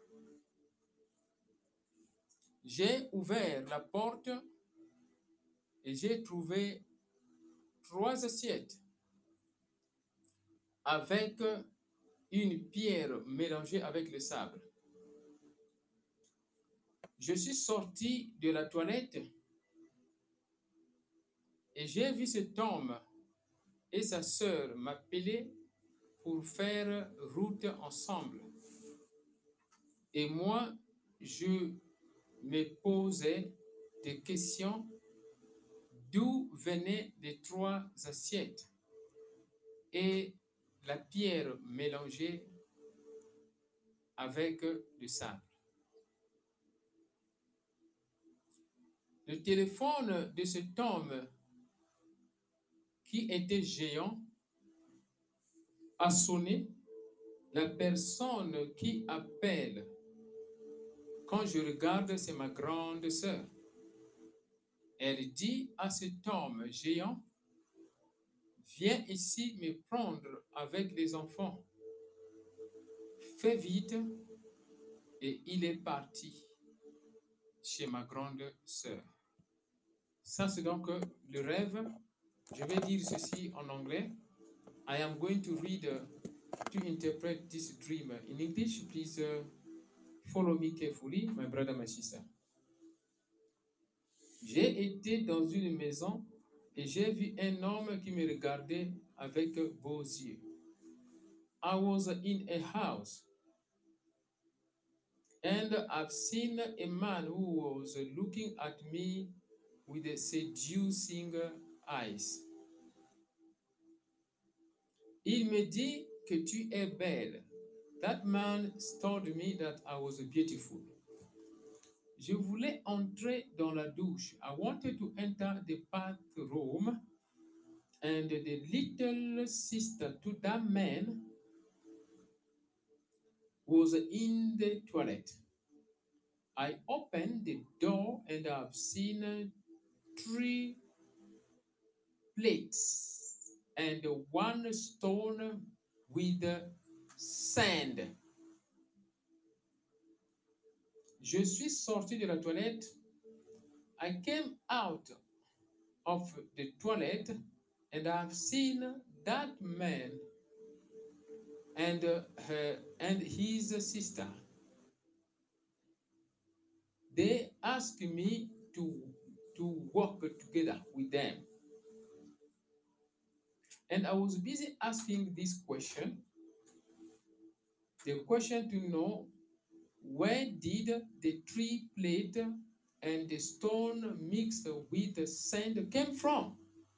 J'ai ouvert la porte et j'ai trouvé 3 assiettes avec une pierre mélangée avec le sable. Je suis sorti de la toilette et j'ai vu cet homme et sa sœur m'appeler pour faire route ensemble. Et moi, je me posais des questions d'où venaient les 3 assiettes et la pierre mélangée avec le sable. Le téléphone de cet homme qui était géant a sonné. La personne qui appelle, quand je regarde, c'est ma grande sœur. Elle dit à cet homme géant, viens ici me prendre avec les enfants. Fais vite. Et il est parti chez ma grande sœur. Ça, c'est donc le rêve. Je vais dire ceci en anglais. I am going to read to interpret this dream in English. Please follow me carefully, my brother, my sister. J'ai été dans une maison et j'ai vu un homme qui me regardait avec beaux yeux. I was in a house and I've seen a man who was looking at me with seducing eyes. Il me dit que tu es belle. That man told me that I was beautiful. Je voulais entrer dans la douche. I wanted to enter the bathroom, and the little sister to that man was in the toilet. I opened the door and I've seen 3 plates and 1 stone with sand. Je suis sorti de la toilette. I came out of the toilet and I've seen that man and his sister. They asked me to work together with them. And I was busy asking this question, the question to know where did the tree plate and the stone mixed with the sand came from?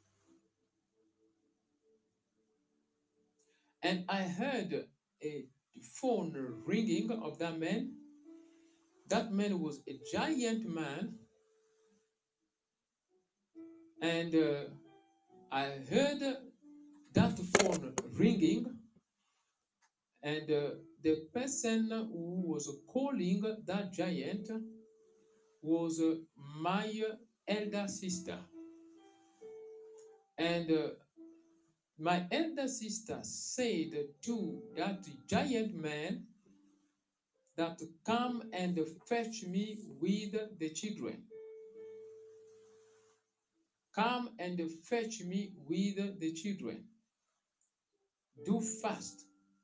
And I heard a phone ringing of that man. That man was a giant man. And I heard that phone ringing, and the person who was calling that giant was my elder sister. And my elder sister said to that giant man that come and fetch me with the children. Come and fetch me with the children. Do fast.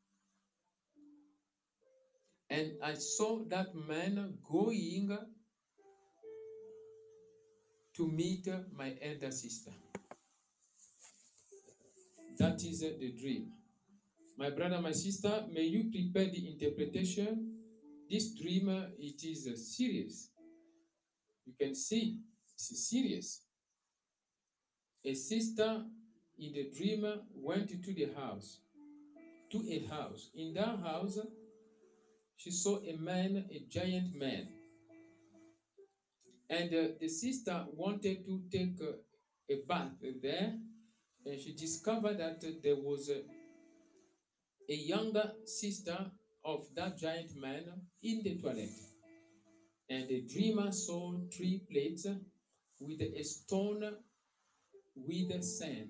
And I saw that man going to meet my elder sister. That is the dream. My brother, my sister, may you prepare the interpretation. This dream, it is serious. You can see it's serious. A sister in the dream went to the house, to a house. In that house, she saw a man, a giant man. And the sister wanted to take a bath there, and she discovered that there was a younger sister of that giant man in the toilet. And the dreamer saw 3 plates with a stone with sand.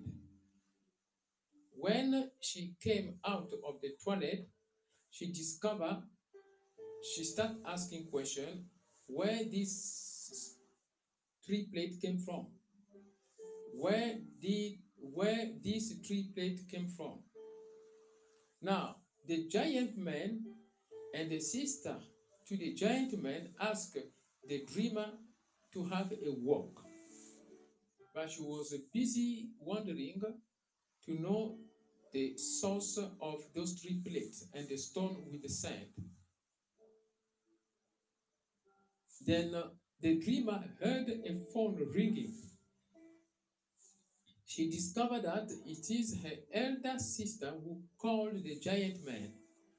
When she came out of the toilet, she discovered, she started asking questions, where this 3 plates came from. Where this 3 plates came from. Now, the giant man and the sister to the giant man asked the dreamer to have a walk. But she was busy wondering to know the source of those 3 plates and the stone with the sand. Then the dreamer heard a phone ringing. She discovered that it is her elder sister who called the giant man.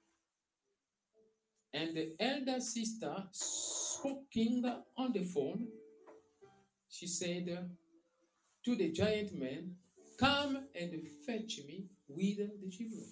And the elder sister, speaking on the phone, she said to the giant man, come and fetch me with the children.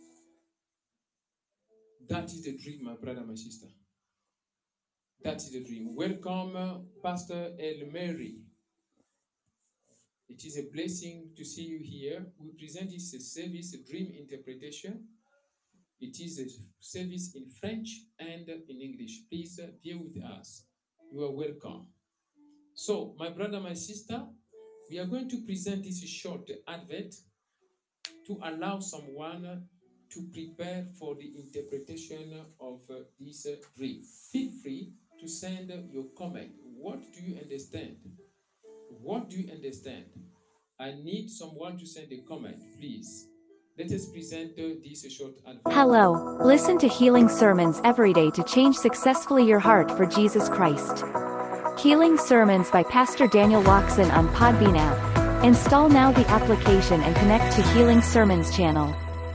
That is the dream, my brother, my sister. That is the dream. Welcome, Pastor Elmeri. It is a blessing to see you here. We present this service, dream interpretation. It is a service in French and in English. Please bear with us. You are welcome. So, my brother, my sister, we are going to present this short advert to allow someone to prepare for the interpretation of this dream. Feel free to send your comment. What do you understand? What do you understand? I need someone to send a comment, please. Let us present this short advert. Hello, listen to healing sermons every day to change successfully your heart for Jesus Christ. Healing Sermons by Pastor Daniel Watson on Podbean app. Install now the application and connect to Healing Sermons channel.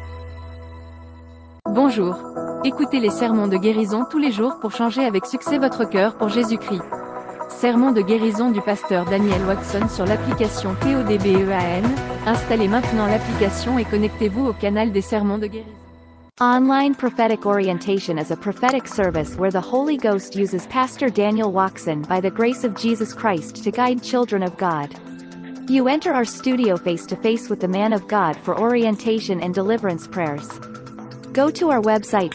Bonjour. Écoutez les sermons de guérison tous les jours pour changer avec succès votre cœur pour Jésus-Christ. Sermon de guérison du pasteur Daniel Watson sur l'application PODBEAN. Installez maintenant l'application et connectez-vous au canal des sermons de guérison. Online Prophetic Orientation is a prophetic service where the Holy Ghost uses Pastor Daniel Watson by the grace of Jesus Christ to guide children of God. You enter our studio face-to-face with the man of God for orientation and deliverance prayers. Go to our website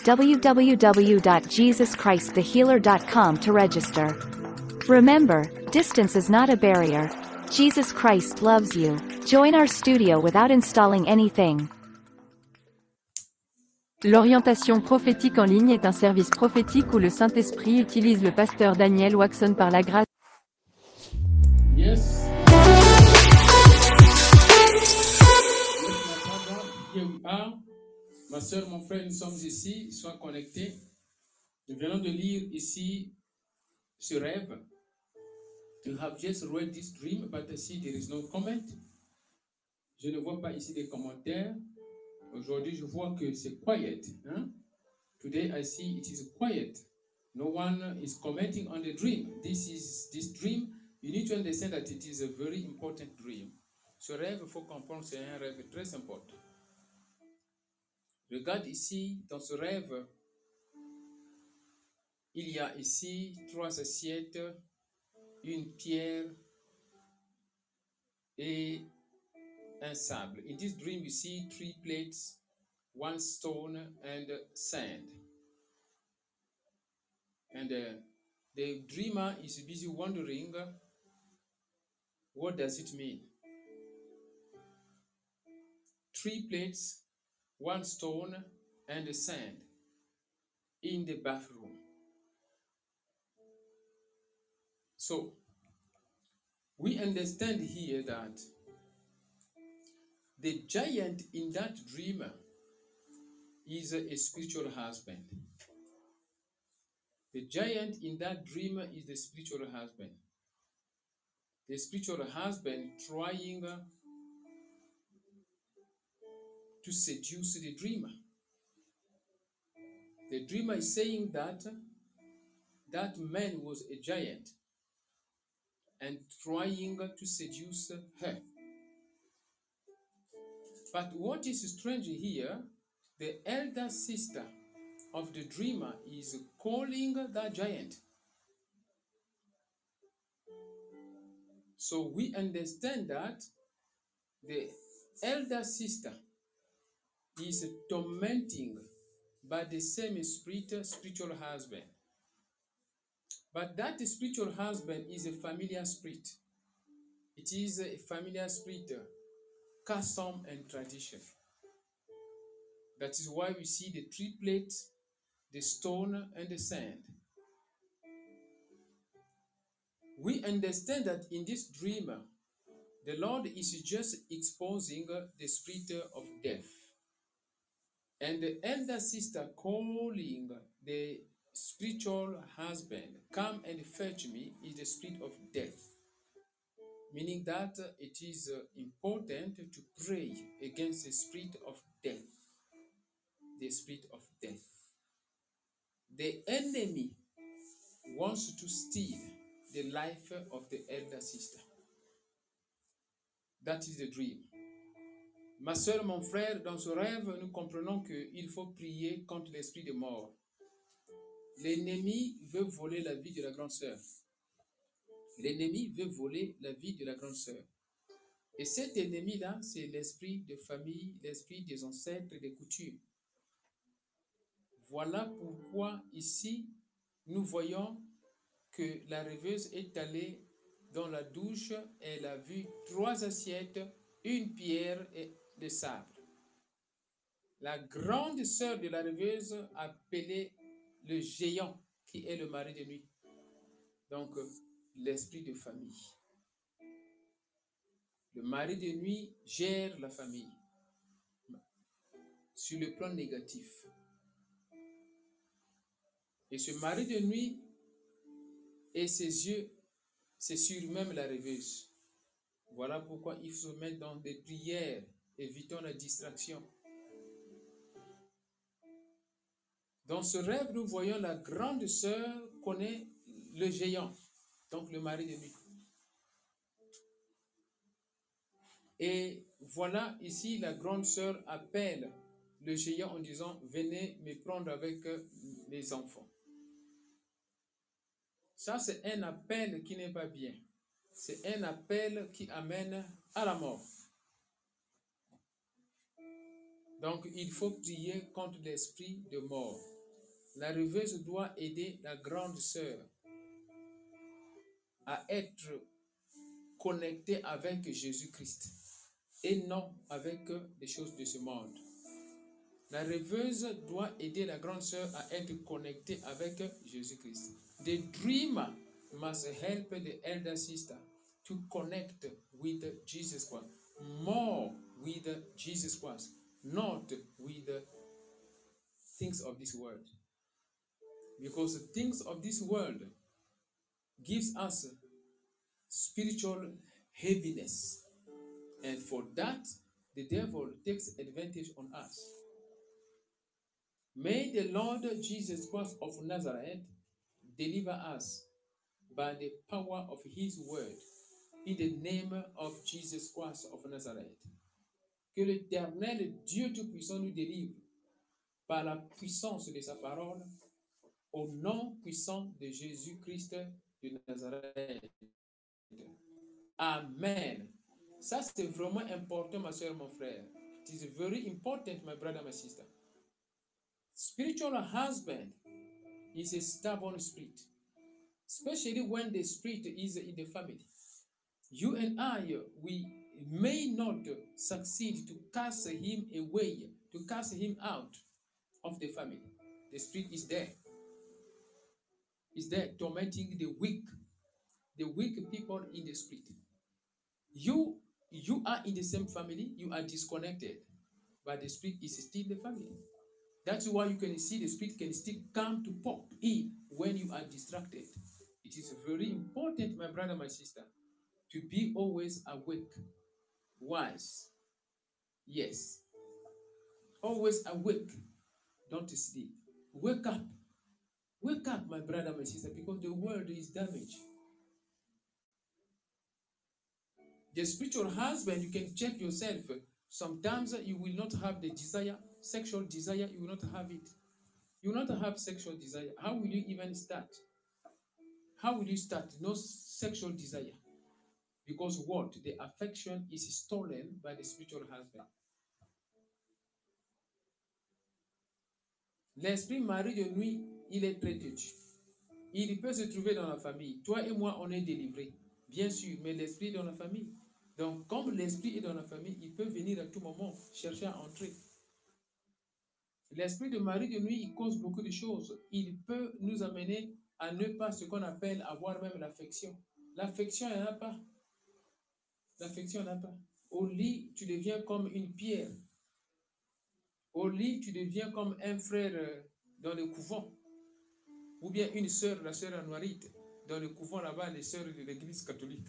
www.jesuschristthehealer.com to register. Remember, distance is not a barrier. Jesus Christ loves you. Join our studio without installing anything. L'orientation prophétique en ligne est un service prophétique où le Saint-Esprit utilise le pasteur Daniel Watson par la grâce. Yes. Here we are. Ma soeur, mon frère, nous sommes ici. Sois connectés. Nous venons de lire ici ce rêve. You have just read this dream, but I see there is no comment. Je ne vois pas ici des commentaires. Aujourd'hui, je vois que c'est quiet. Hein? Today, I see it is quiet. No one is commenting on the dream. This dream. You need to understand that it is a very important dream. Ce rêve, il faut comprendre, c'est un rêve très important. Regarde ici, dans ce rêve, il y a ici 3 assiettes, une pierre et un sable. In this dream, you see 3 plates, 1 stone and sand. And the dreamer is busy wondering, what does it mean? 3 plates, 1 stone and sand in the bathroom. So, we understand here that the giant in that dream is a spiritual husband. The giant in that dream is the spiritual husband. The spiritual husband trying to seduce the dreamer. The dreamer is saying that that man was a giant and trying to seduce her. But what is strange here, the elder sister of the dreamer is calling that giant. So we understand that the elder sister is tormenting by the same spiritual husband. But that spiritual husband is a familiar spirit. It is a familiar spirit, custom and tradition. That is why we see the 3 plates, the stone and the sand. We understand that in this dream, the Lord is just exposing the spirit of death. And the elder sister calling the spiritual husband, come and fetch me, is the spirit of death. Meaning that it is important to pray against the spirit of death. The spirit of death. The enemy wants to steal the life of the elder sister. That is the dream. Ma soeur, mon frère, dans ce rêve, nous comprenons qu'il faut prier contre l'esprit de mort. L'ennemi veut voler la vie de la grande sœur. L'ennemi veut voler la vie de la grande sœur. Et cet ennemi-là, c'est l'esprit de famille, l'esprit des ancêtres et des coutumes. Voilà pourquoi ici, nous voyons que la rêveuse est allée dans la douche et elle a vu 3 assiettes, une pierre et de sable. La grande sœur de la rêveuse appelée le géant qui est le mari de nuit. Donc, l'esprit de famille. Le mari de nuit gère la famille sur le plan négatif. Et ce mari de nuit et ses yeux, c'est sur même la rêveuse. Voilà pourquoi il faut se mettre dans des prières, évitons la distraction. Dans ce rêve, nous voyons la grande sœur connaît le géant, donc le mari de nuit. Et voilà, ici, la grande sœur appelle le géant en disant, venez me prendre avec les enfants. Ça, c'est un appel qui n'est pas bien. C'est un appel qui amène à la mort. Donc, il faut prier contre l'esprit de mort. La rêveuse doit aider la grande sœur à être connectée avec Jésus-Christ et non avec les choses de ce monde. La rêveuse doit aider la grande sœur à être connectée avec Jésus-Christ. The dreamer must help the elder sister to connect with Jesus Christ, more with Jesus Christ, not with the things of this world. Because the things of this world gives us spiritual heaviness. And for that, the devil takes advantage on us. May the Lord Jesus Christ of Nazareth deliver us by the power of his word, in the name of Jesus Christ of Nazareth. Que l'Éternel Dieu Tout-Puissant nous délivre par la puissance de sa parole, au nom puissant de Jésus-Christ de Nazareth. Amen. Ça, c'est vraiment important, ma soeur, mon frère. It is very important, my brother, my sister. Spiritual husband is a stubborn spirit, especially when the spirit is in the family. You and I, we may not succeed to cast him away, to cast him out of the family. The spirit is there. Is there tormenting the weak people in the spirit. You are in the same family, you are disconnected, but the spirit is still the family. That's why you can see the spirit can still come to pop in when you are distracted. It is very important, my brother, my sister, to be always awake, wise. Yes. Always awake. Don't sleep. Wake up. Wake up, my brother, my sister, because the world is damaged. The spiritual husband, you can check yourself. Sometimes you will not have the desire, sexual desire, you will not have it. You will not have sexual desire. How will you even start? How will you start? No sexual desire. Because what? The affection is stolen by the spiritual husband. L'esprit mari de nuit, il est très têtu. Il peut se trouver dans la famille. Toi et moi, on est délivrés. Bien sûr, mais l'esprit est dans la famille. Donc, comme l'esprit est dans la famille, il peut venir à tout moment chercher à entrer. L'esprit de mari de nuit, il cause beaucoup de choses. Il peut nous amener à ne pas ce qu'on appelle avoir même l'affection. L'affection, il n'y en a pas. L'affection, il n'y en a pas. Au lit, tu deviens comme une pierre. Au lit, tu deviens comme un frère dans le couvent. Ou bien une sœur, la sœur Anouarite, dans le couvent là-bas, les sœurs de l'église catholique.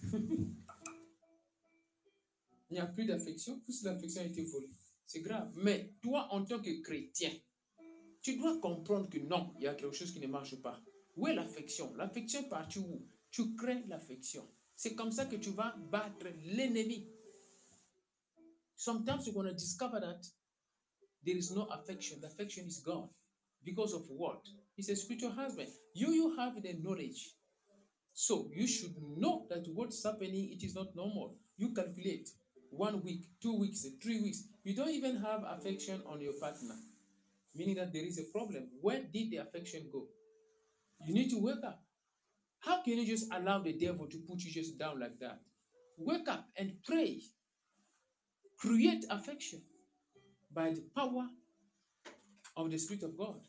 Il n'y a plus d'affection, plus l'affection a été volée. C'est grave. Mais toi, en tant que chrétien, tu dois comprendre que non, il y a quelque chose qui ne marche pas. Où est l'affection? L'affection est partie où? Tu crées l'affection. C'est comme ça que tu vas battre l'ennemi. Sometimes you're going to discover that there is no affection. The affection is gone. Because of what? It's a spiritual husband. You have the knowledge. So you should know that what's happening, it is not normal. You calculate 1 week, 2 weeks, 3 weeks. You don't even have affection on your partner. Meaning that there is a problem. Where did the affection go? You need to wake up. How can you just allow the devil to put you just down like that? Wake up and pray. Create affection by the power of the Spirit of God.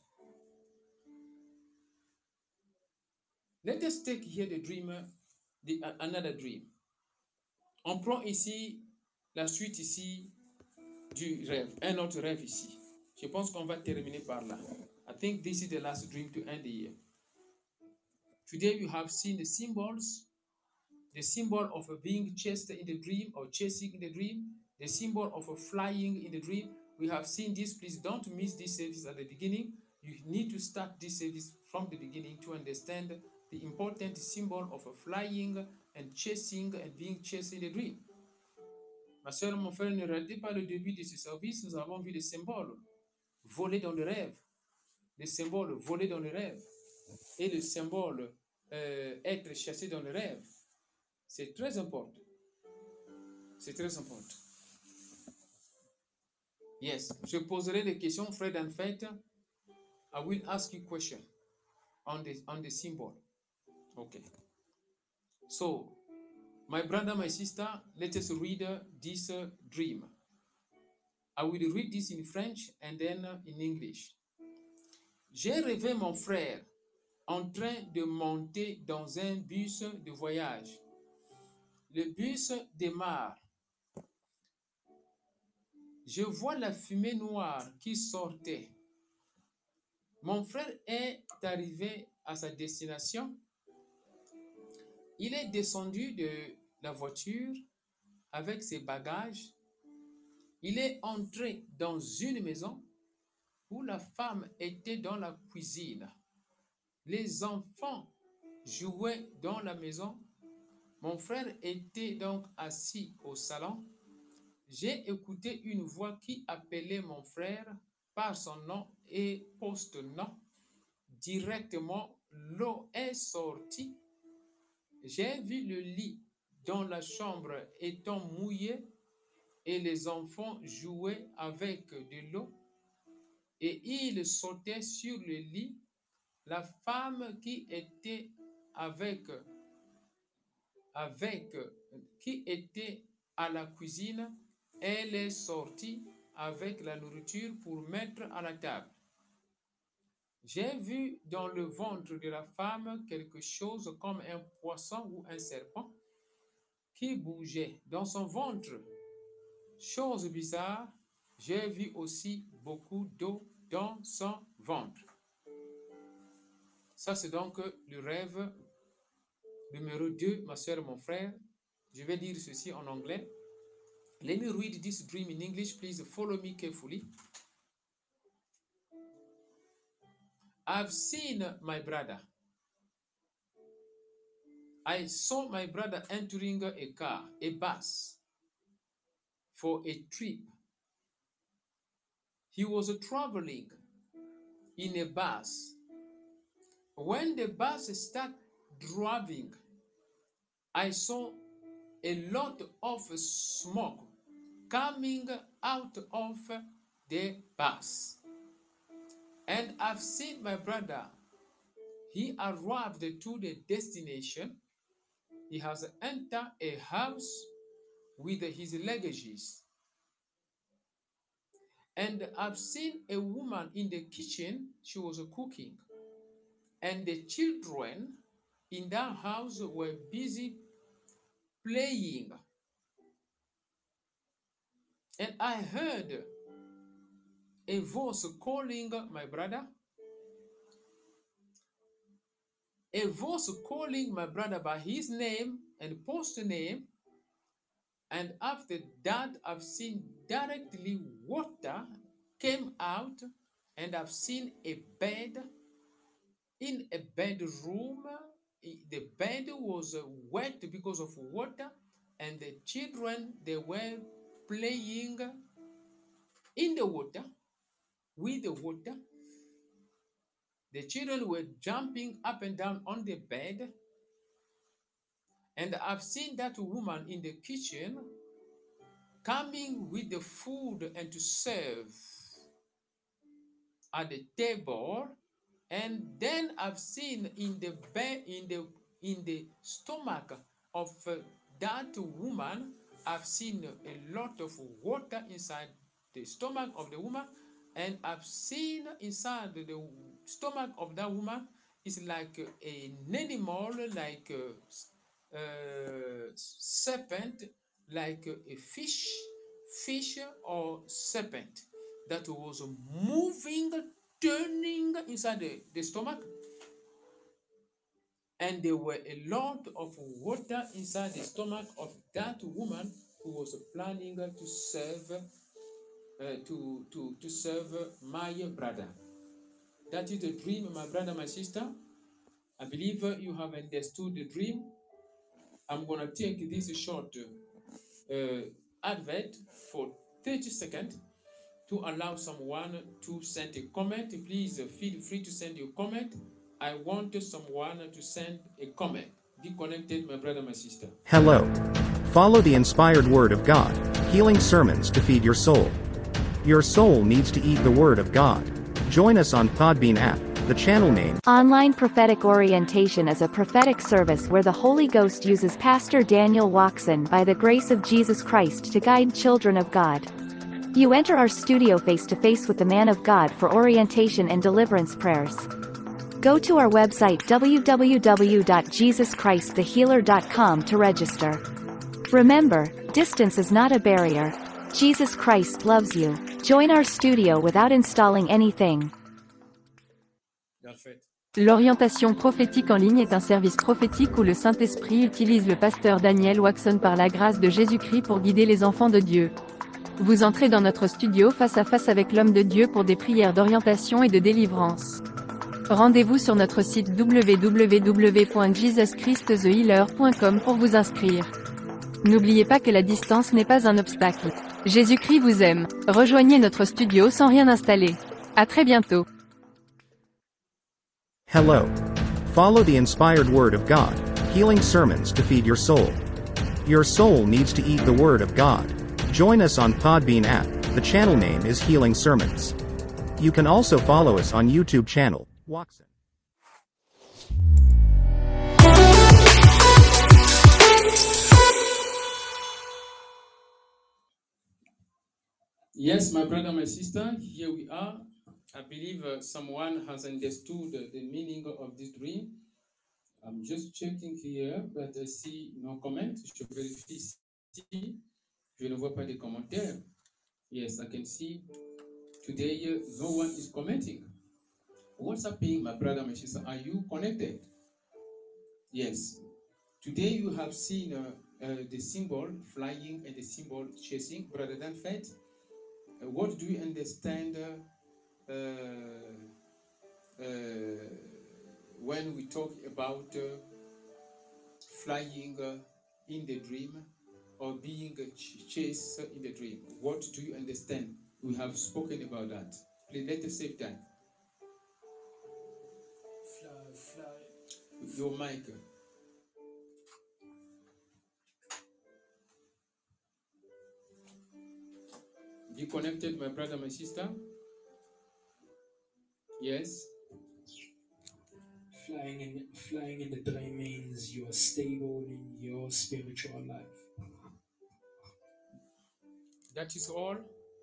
Let us take here the dreamer, another dream. On prend ici la suite ici du rêve, un autre rêve ici. Je pense qu'on va terminer par là. I think this is the last dream to end the year. Today you have seen the symbols, the symbol of being chased in the dream or chasing in the dream, the symbol of flying in the dream. We have seen this. Please don't miss this service at the beginning. You need to start this service from the beginning to understand the important symbol of flying and chasing and being chased in the dream. Ma soeur, mon frère, ne ratez pas le début de ce service. Nous avons vu les symboles voler dans le rêve, les symboles voler dans le rêve et le symbole être chassé dans le rêve. C'est très important. C'est très important. Yes, je poserai des questions, Fred and Faith. I will ask you question on the symbol. Okay. So, my brother, my sister, let us read this dream. I will read this in French and then in English. J'ai rêvé mon frère en train de monter dans un bus de voyage. Le bus démarre. Je vois la fumée noire qui sortait. Mon frère est arrivé à sa destination. Il est descendu de la voiture avec ses bagages. Il est entré dans une maison où la femme était dans la cuisine. Les enfants jouaient dans la maison. Mon frère était donc assis au salon. J'ai écouté une voix qui appelait mon frère par son nom et post-nom. Directement, l'eau est sortie. J'ai vu le lit dans la chambre étant mouillé et les enfants jouaient avec de l'eau et ils sautaient sur le lit. La femme qui était qui était à la cuisine, elle est sortie avec la nourriture pour mettre à la table. J'ai vu dans le ventre de la femme quelque chose comme un poisson ou un serpent qui bougeait dans son ventre. Chose bizarre, j'ai vu aussi beaucoup d'eau dans son ventre. Ça, c'est donc le rêve numéro 2, ma soeur, mon frère. Je vais lire ceci en anglais. Let me read this dream in English. Please follow me carefully. I've seen my brother. I saw my brother entering a car, a bus, for a trip. He was traveling in a bus. When the bus started driving, I saw a lot of smoke coming out of the bus. And I've seen my brother. He arrived to the destination. He has entered a house with his luggages. And I've seen a woman in the kitchen. She was cooking. And the children in that house were busy playing. And I heard a voice calling my brother. A voice calling my brother by his name and post name. And after that, I've seen directly water came out, and I've seen a bed in a bedroom. The bed was wet because of water, and the children, they were playing in the water, with the water. The children were jumping up and down on the bed. And I've seen that woman in the kitchen coming with the food and to serve at the table. And then I've seen in the bed, in the stomach of that woman, I've seen a lot of water inside the stomach of the woman. And I've seen inside the stomach of that woman is like an animal, like a serpent, like a fish or serpent that was moving, turning inside the stomach. And there were a lot of water inside the stomach of that woman who was planning to serve to serve my brother. That is the dream, my brother, my sister. I believe you have understood the dream. I'm going to take this short advert for 30 seconds to allow someone to send a comment. Please feel free to send your comment. I want someone to send a comment. Be connected, my brother, my sister. Hello. Follow the inspired Word of God, healing sermons to feed your soul. Your soul needs to eat the Word of God. Join us on Podbean app. The channel name. Online Prophetic Orientation is a prophetic service where the Holy Ghost uses Pastor Daniel Watson by the grace of Jesus Christ to guide children of God. You enter our studio face-to-face with the man of God for orientation and deliverance prayers. Go to our website www.jesuschristthehealer.com to register. Remember, distance is not a barrier. Jesus Christ loves you. Join our studio without installing anything. Parfait. L'orientation prophétique en ligne est un service prophétique où le Saint-Esprit utilise le pasteur Daniel Waxon par la grâce de Jésus-Christ pour guider les enfants de Dieu. Vous entrez dans notre studio face à face avec l'homme de Dieu pour des prières d'orientation et de délivrance. Rendez-vous sur notre site www.jesuschristthehealer.com pour vous inscrire. N'oubliez pas que la distance n'est pas un obstacle. Jésus-Christ vous aime. Rejoignez notre studio sans rien installer. À très bientôt. Hello. Follow the inspired Word of God, healing sermons to feed your soul. Your soul needs to eat the Word of God. Join us on Podbean app. The channel name is Healing Sermons. You can also follow us on YouTube channel, Waxon. Yes, my brother, my sister, here we are. I believe someone has understood the meaning of this dream. I'm just checking here, but I see no comment. Je vérifie ici. Je ne vois pas de commentaires. Yes, I can see today no one is commenting. What's happening, my brother, my sister? Are you connected? Yes. Today you have seen the symbol flying and the symbol chasing. Brother Danfet, what do you understand when we talk about flying in the dream or being chased in the dream? What do you understand? We have spoken about that. Please let us save time. Fly. Your mic. Be connected, my brother, my sister. Yes. Flying in the dream means you are stable in your spiritual life. That is all.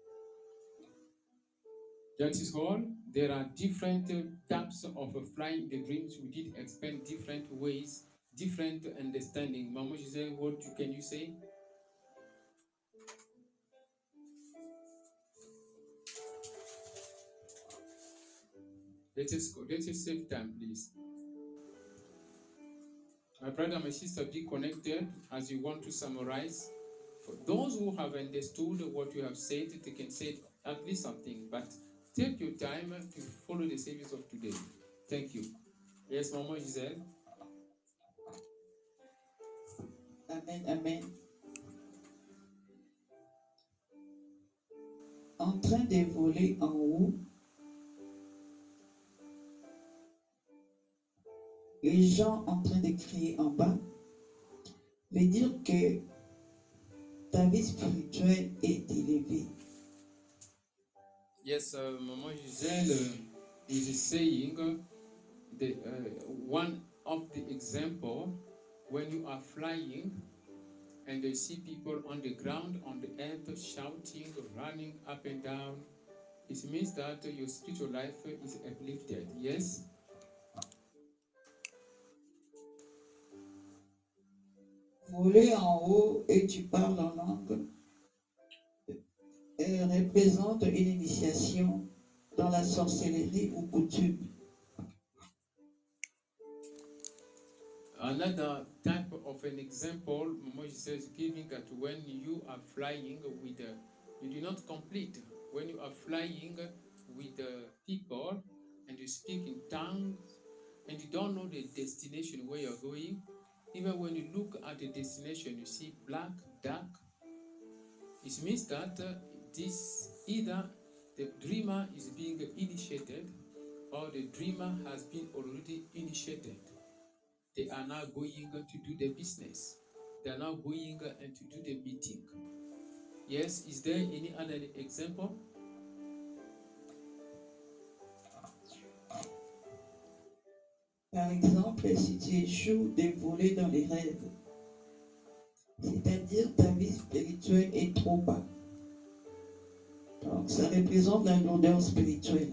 That is all. There are different types of flying the dreams. We did explain different ways, different understanding. Mama Giselle, what can you say? Let us go. Let us save time, please. My brother, my sister, be connected as you want to summarize. For those who have understood what you have said, they can say at least something, but take your time to follow the service of today. Thank you. Yes, Mama Giselle. Amen, amen. En train de voler en haut, les gens en train de crier en bas, veut dire que ta vie spirituelle est élevée. Yes, Mama Giselle is saying one of the example when you are flying and you see people on the ground, on the earth, shouting, running up and down, it means that your spiritual life is uplifted. Yes? Voler en haut et tu parles en langue représente une initiation dans la sorcellerie ou coutume. Another type of an example, Moses is giving that when you are flying with, you do not complete. When you are flying with people and you speak in tongues and you don't know the destination where you're going, even when you look at the destination, you see black, dark. It means that this either the dreamer is being initiated or the dreamer has been already initiated. They are now going to do the business. They are now going and to do the meeting. Yes, is there any other example? Par exemple, si tu échoues de voler dans les rêves, c'est-à-dire ta vie spirituelle est trop bas. Donc, ça représente la lourdeur spirituelle.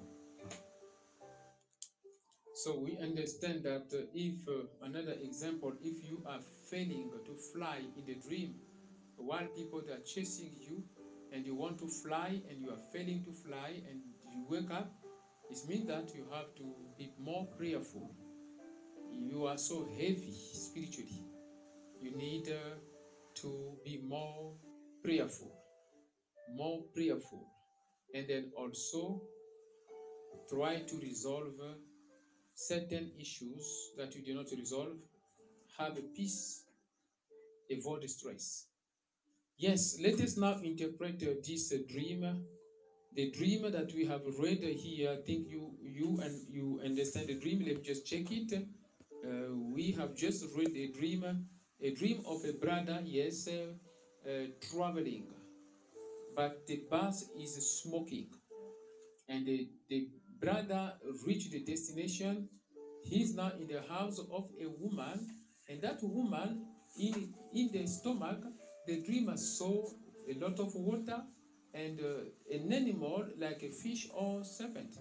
So we understand that if another example, if you are failing to fly in the dream, while people are chasing you and you want to fly and you are failing to fly and you wake up, it means that you have to be more prayerful. You are so heavy spiritually. You need to be more prayerful. More prayerful. And then also try to resolve certain issues that you do not resolve. Have a peace, avoid stress. Yes, let us now interpret this dream. The dream that we have read here, I think you understand the dream. Let me just check it. We have just read a dream of a brother, yes, traveling, but the bus is smoking, and the brother reached the destination. He's now in the house of a woman, and that woman, in the stomach, the dreamer saw a lot of water and an animal like a fish or serpent.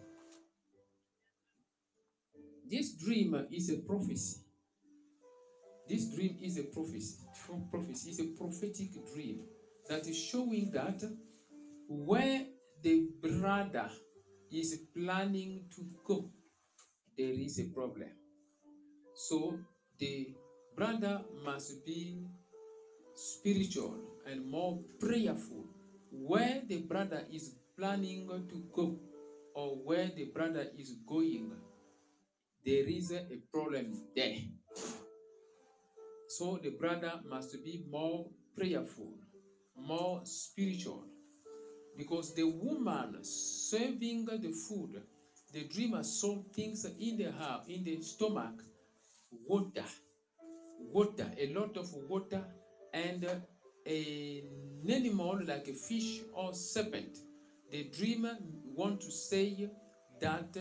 This dream is a prophecy. This dream is a prophecy. It's a prophetic dream that is showing that where the brother is planning to go, there is a problem. So the brother must be spiritual and more prayerful. Where the brother is planning to go or where the brother is going, there is a problem there. So the brother must be more prayerful, more spiritual. Because the woman serving the food, the dreamer saw things in the heart, in the stomach, water, a lot of water, and an animal like a fish or serpent. The dreamer want to say that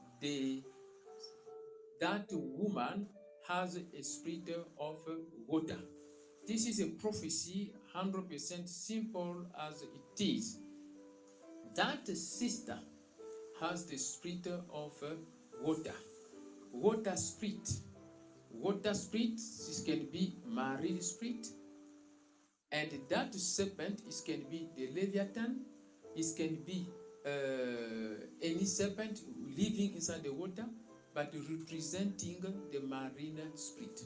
that woman has a spirit of water. This is a prophecy, 100% simple as it is. That sister has the spirit of water. Water spirit. Water spirit, this can be marine spirit. And that serpent, it can be the Leviathan. It can be any serpent living inside the water, but representing the marine spirit.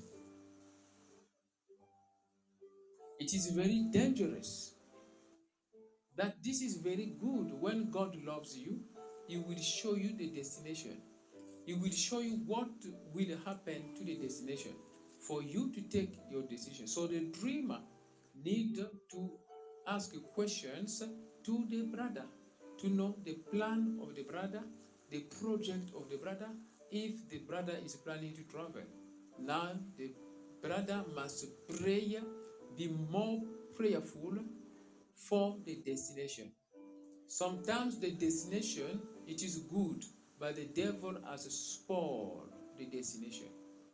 It is very dangerous. That this is very good. When God loves you, He will show you the destination. He will show you what will happen to the destination for you to take your decision. So the dreamer need to ask questions to the brother to know the plan of the brother, the project of the brother, if the brother is planning to travel. Now the brother must pray, be more prayerful for the destination. Sometimes the destination, it is good, but the devil has spoiled the destination.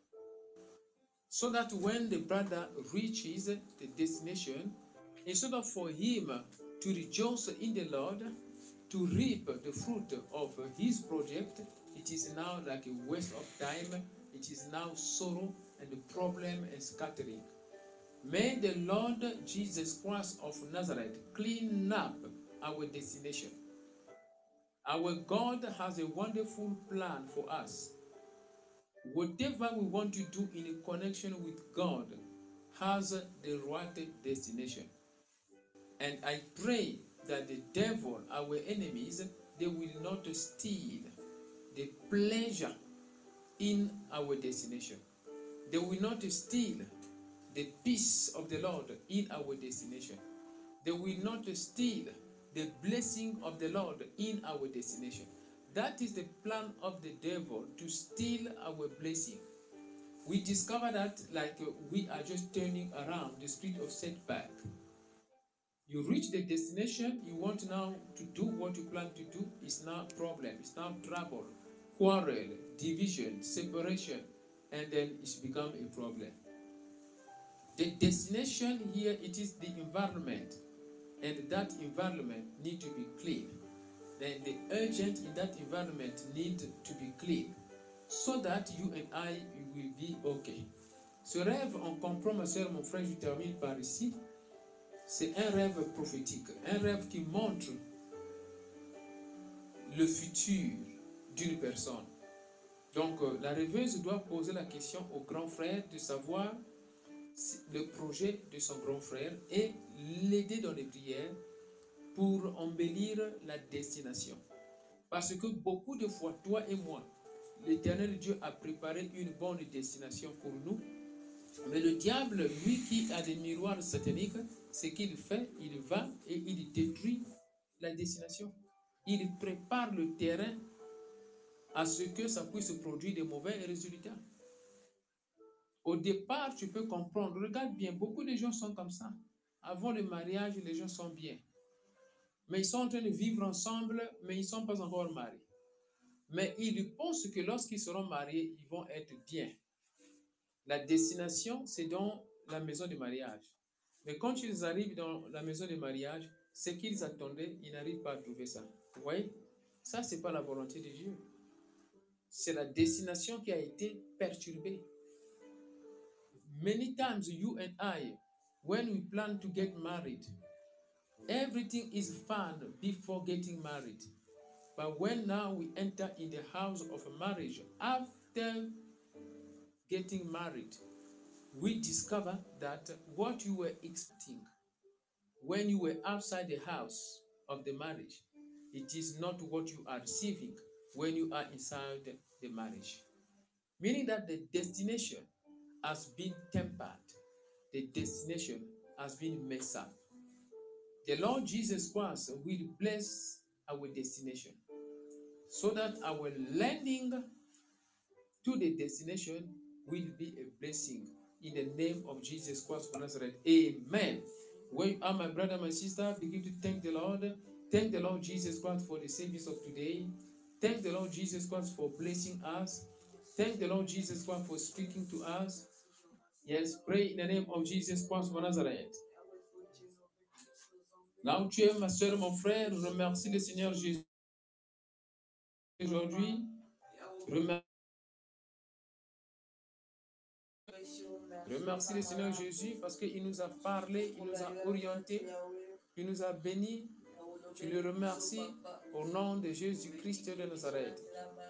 So that when the brother reaches the destination, instead of for him to rejoice in the Lord, to reap the fruit of his project, it is now like a waste of time. It is now sorrow and problem and scattering. May the Lord Jesus Christ of Nazareth clean up our destination. Our God has a wonderful plan for us. Whatever we want to do in connection with God has the right destination. And I pray that the devil, our enemies, they will not steal the pleasure in our destination. They will not steal the peace of the Lord in our destination. They will not steal the blessing of the Lord in our destination. That is the plan of the devil, to steal our blessing. We discover that like we are just turning around the spirit of setback. You reach the destination, you want now to do what you plan to do, it's now problem, it's now trouble, quarrel, division, separation, and then it's become a problem. The destination here, it is the environment, and that environment need to be clean. Then the urgent in that environment need to be clean, so that you and I will be okay. Ce rêve, en comprend ma soeur, mon frère, je termine par ici. C'est un rêve prophétique, un rêve qui montre le futur d'une personne. Donc, la rêveuse doit poser la question au grand frère de savoir le projet de son grand frère et l'aider dans les prières pour embellir la destination. Parce que beaucoup de fois, toi et moi, l'Éternel Dieu a préparé une bonne destination pour nous. Mais le diable, lui qui a des miroirs sataniques, ce qu'il fait, il va et il détruit la destination. Il prépare le terrain à ce que ça puisse produire de mauvais résultats. Au départ, tu peux comprendre. Regarde bien, beaucoup de gens sont comme ça. Avant le mariage, les gens sont bien. Mais ils sont en train de vivre ensemble, mais ils ne sont pas encore mariés. Mais ils pensent que lorsqu'ils seront mariés, ils vont être bien. La destination, c'est dans la maison de mariage. Mais quand ils arrivent dans la maison de mariage, ce qu'ils attendaient, ils n'arrivent pas à trouver ça. Vous voyez? Ça, ce n'est pas la volonté de Dieu. C'est la destination qui a été perturbée. Many times, you and I, when we plan to get married, everything is fun before getting married. But when now we enter in the house of a marriage, after getting married, we discover that what you were expecting when you were outside the house of the marriage, it is not what you are receiving when you are inside the marriage. Meaning that the destination has been tempered. The destination has been messed up. The Lord Jesus Christ will bless our destination so that our landing to the destination will be a blessing in the name of Jesus Christ of Nazareth. Amen. Where you are, my brother, my sister, begin to thank the Lord. Thank the Lord Jesus Christ for the service of today. Thank the Lord Jesus Christ for blessing us. Thank the Lord Jesus Christ for speaking to us. Yes, pray in the name of Jesus Christ of Nazareth. Là où tu es, ma soeur, mon frère, remercie le Seigneur Jésus aujourd'hui. Remercie le Seigneur Jésus parce qu'il nous a parlé, il nous a orientés, il nous a bénis. Tu le remercies au nom de Jésus-Christ de Nazareth.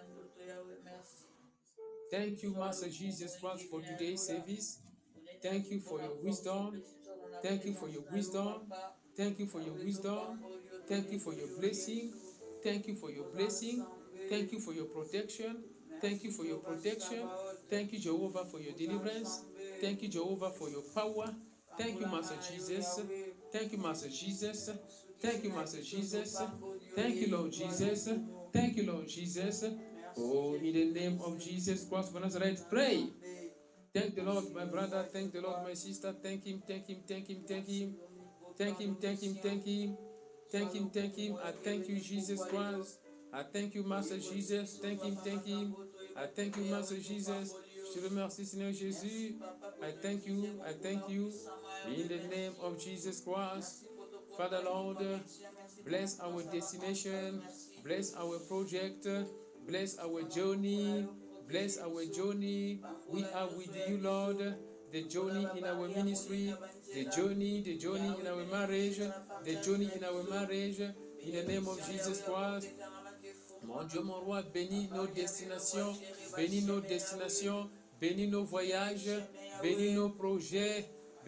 Thank you, Master Jesus Christ, for today's service. Thank you for your wisdom. Thank you for your wisdom. Thank you for your wisdom. Thank you for your blessing. Thank you for your blessing. Thank you for your protection. Thank you for your protection. Thank you, Jehovah, for your deliverance. Thank you, Jehovah, for your power. Thank you, Master Jesus. Thank you, Master Jesus. Thank you, Master Jesus. Thank you, Lord Jesus. Thank you, Lord Jesus. Oh, in the name of Jesus Christ of Nazareth, pray. Thank the Lord, my brother. Thank the Lord, my sister. Thank him, thank him, thank him, thank him. Thank him, thank him, thank him. Thank him, thank him. I thank you, Jesus Christ. I thank you, Master Jesus. Thank him, thank him. I thank you, Master Jesus. Je te remercie, Seigneur Jésus. I thank you, I thank you. In the name of Jesus Christ. Father Lord, bless our destination, bless our project, bless our journey, bless our journey. We are with you, Lord. The journey in our ministry, the journey in our marriage, the journey in our marriage. In the name of Jesus Christ. Mon Dieu, mon roi, bénis nos destinations, bénis nos destinations, bénis nos voyages, bénis nos projets,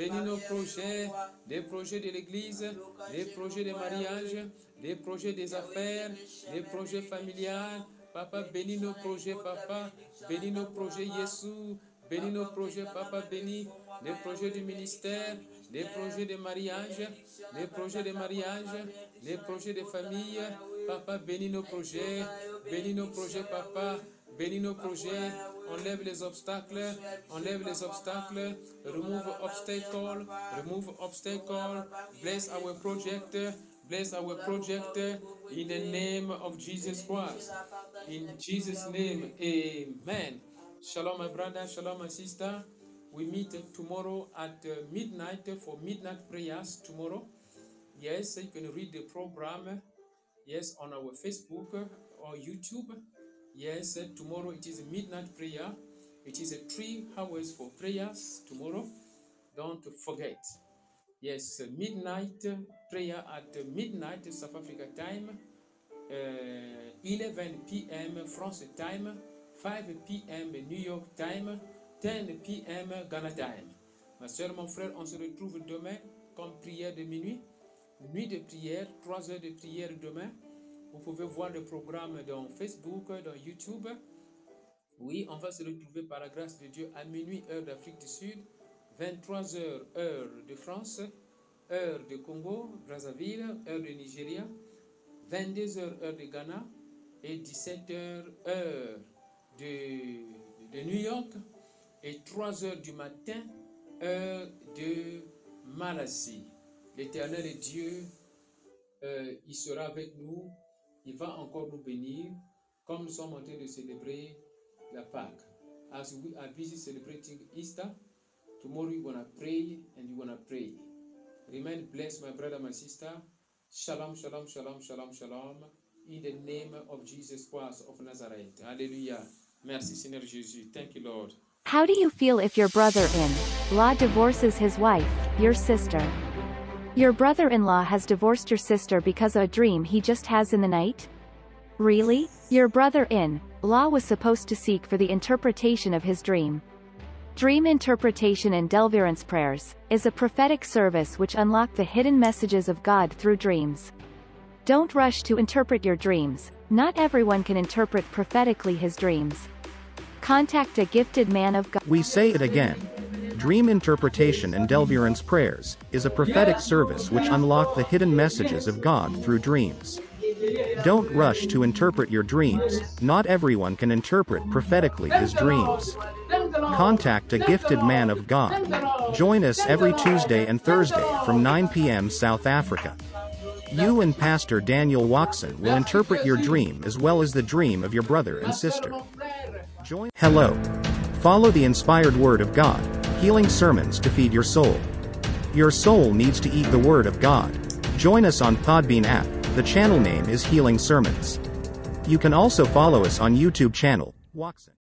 les projets de l'église, les projets de mariage, les projets des affaires, les projets familiales. Papa, bénis nos projets, papa, bénis nos projets, Jésus, bénis nos projets, papa, bénis les projets du ministère, les projets de mariage, les projets de mariage, les projets de famille. Papa, bénis nos projets, papa, bénis nos projets. Enlève les obstacles, remove obstacle, bless our project, in the name of Jesus Christ. In Jesus' name, amen. Shalom, my brother, shalom, my sister. We meet tomorrow at midnight for midnight prayers tomorrow. Yes, you can read the program, yes, on our Facebook or YouTube. Yes, tomorrow it is a midnight prayer. It is 3 hours for prayers tomorrow. Don't forget. Yes, midnight prayer at midnight South Africa time, 11 p.m. France time, 5 p.m. New York time, 10 p.m. Ghana time. Ma soeur, mon frère, on se retrouve demain comme prière de minuit. Nuit de prière, 3 heures de prière demain. Vous pouvez voir le programme dans Facebook, dans YouTube. Oui, on va se retrouver par la grâce de Dieu à minuit, heure d'Afrique du Sud, 23 heures, heure de France, heure de Congo, Brazzaville, heure de Nigeria, 22 heures, heure de Ghana et 17 heures, heure de New York et 3 heures du matin, heure de Malaisie. L'Éternel est Dieu, il sera avec nous, il va encore nous bénir, comme nous sommes en train de célébrer la Pâque. As we are busy celebrating Easter, tomorrow we're going to pray and you're going to pray. Remain blessed, my brother, my sister. Shalom, shalom, shalom, shalom, shalom. In the name of Jesus Christ of Nazareth. Hallelujah. Merci, Seigneur Jésus. Thank you, Lord. How do you feel if your brother-in-law divorces his wife, your sister? Your brother-in-law has divorced your sister because of a dream he just has in the night? Really? Your brother-in-law was supposed to seek for the interpretation of his dream. Dream interpretation and deliverance prayers is a prophetic service which unlock the hidden messages of God through dreams. Don't rush to interpret your dreams. Not everyone can interpret prophetically his dreams. Contact a gifted man of God. We say it again. Dream interpretation and deliverance prayers is a prophetic service which unlock the hidden messages of God through dreams. Don't rush to interpret your dreams. Not everyone can interpret prophetically his dreams. Contact a gifted man of God. Join us every Tuesday and Thursday from 9 p.m. South Africa. You and Pastor Daniel Watson will interpret your dream as well as the dream of your brother and sister. Hello. Follow the inspired Word of God, healing sermons to feed your soul. Your soul needs to eat the Word of God. Join us on Podbean app. The channel name is Healing Sermons. You can also follow us on YouTube channel, Watson.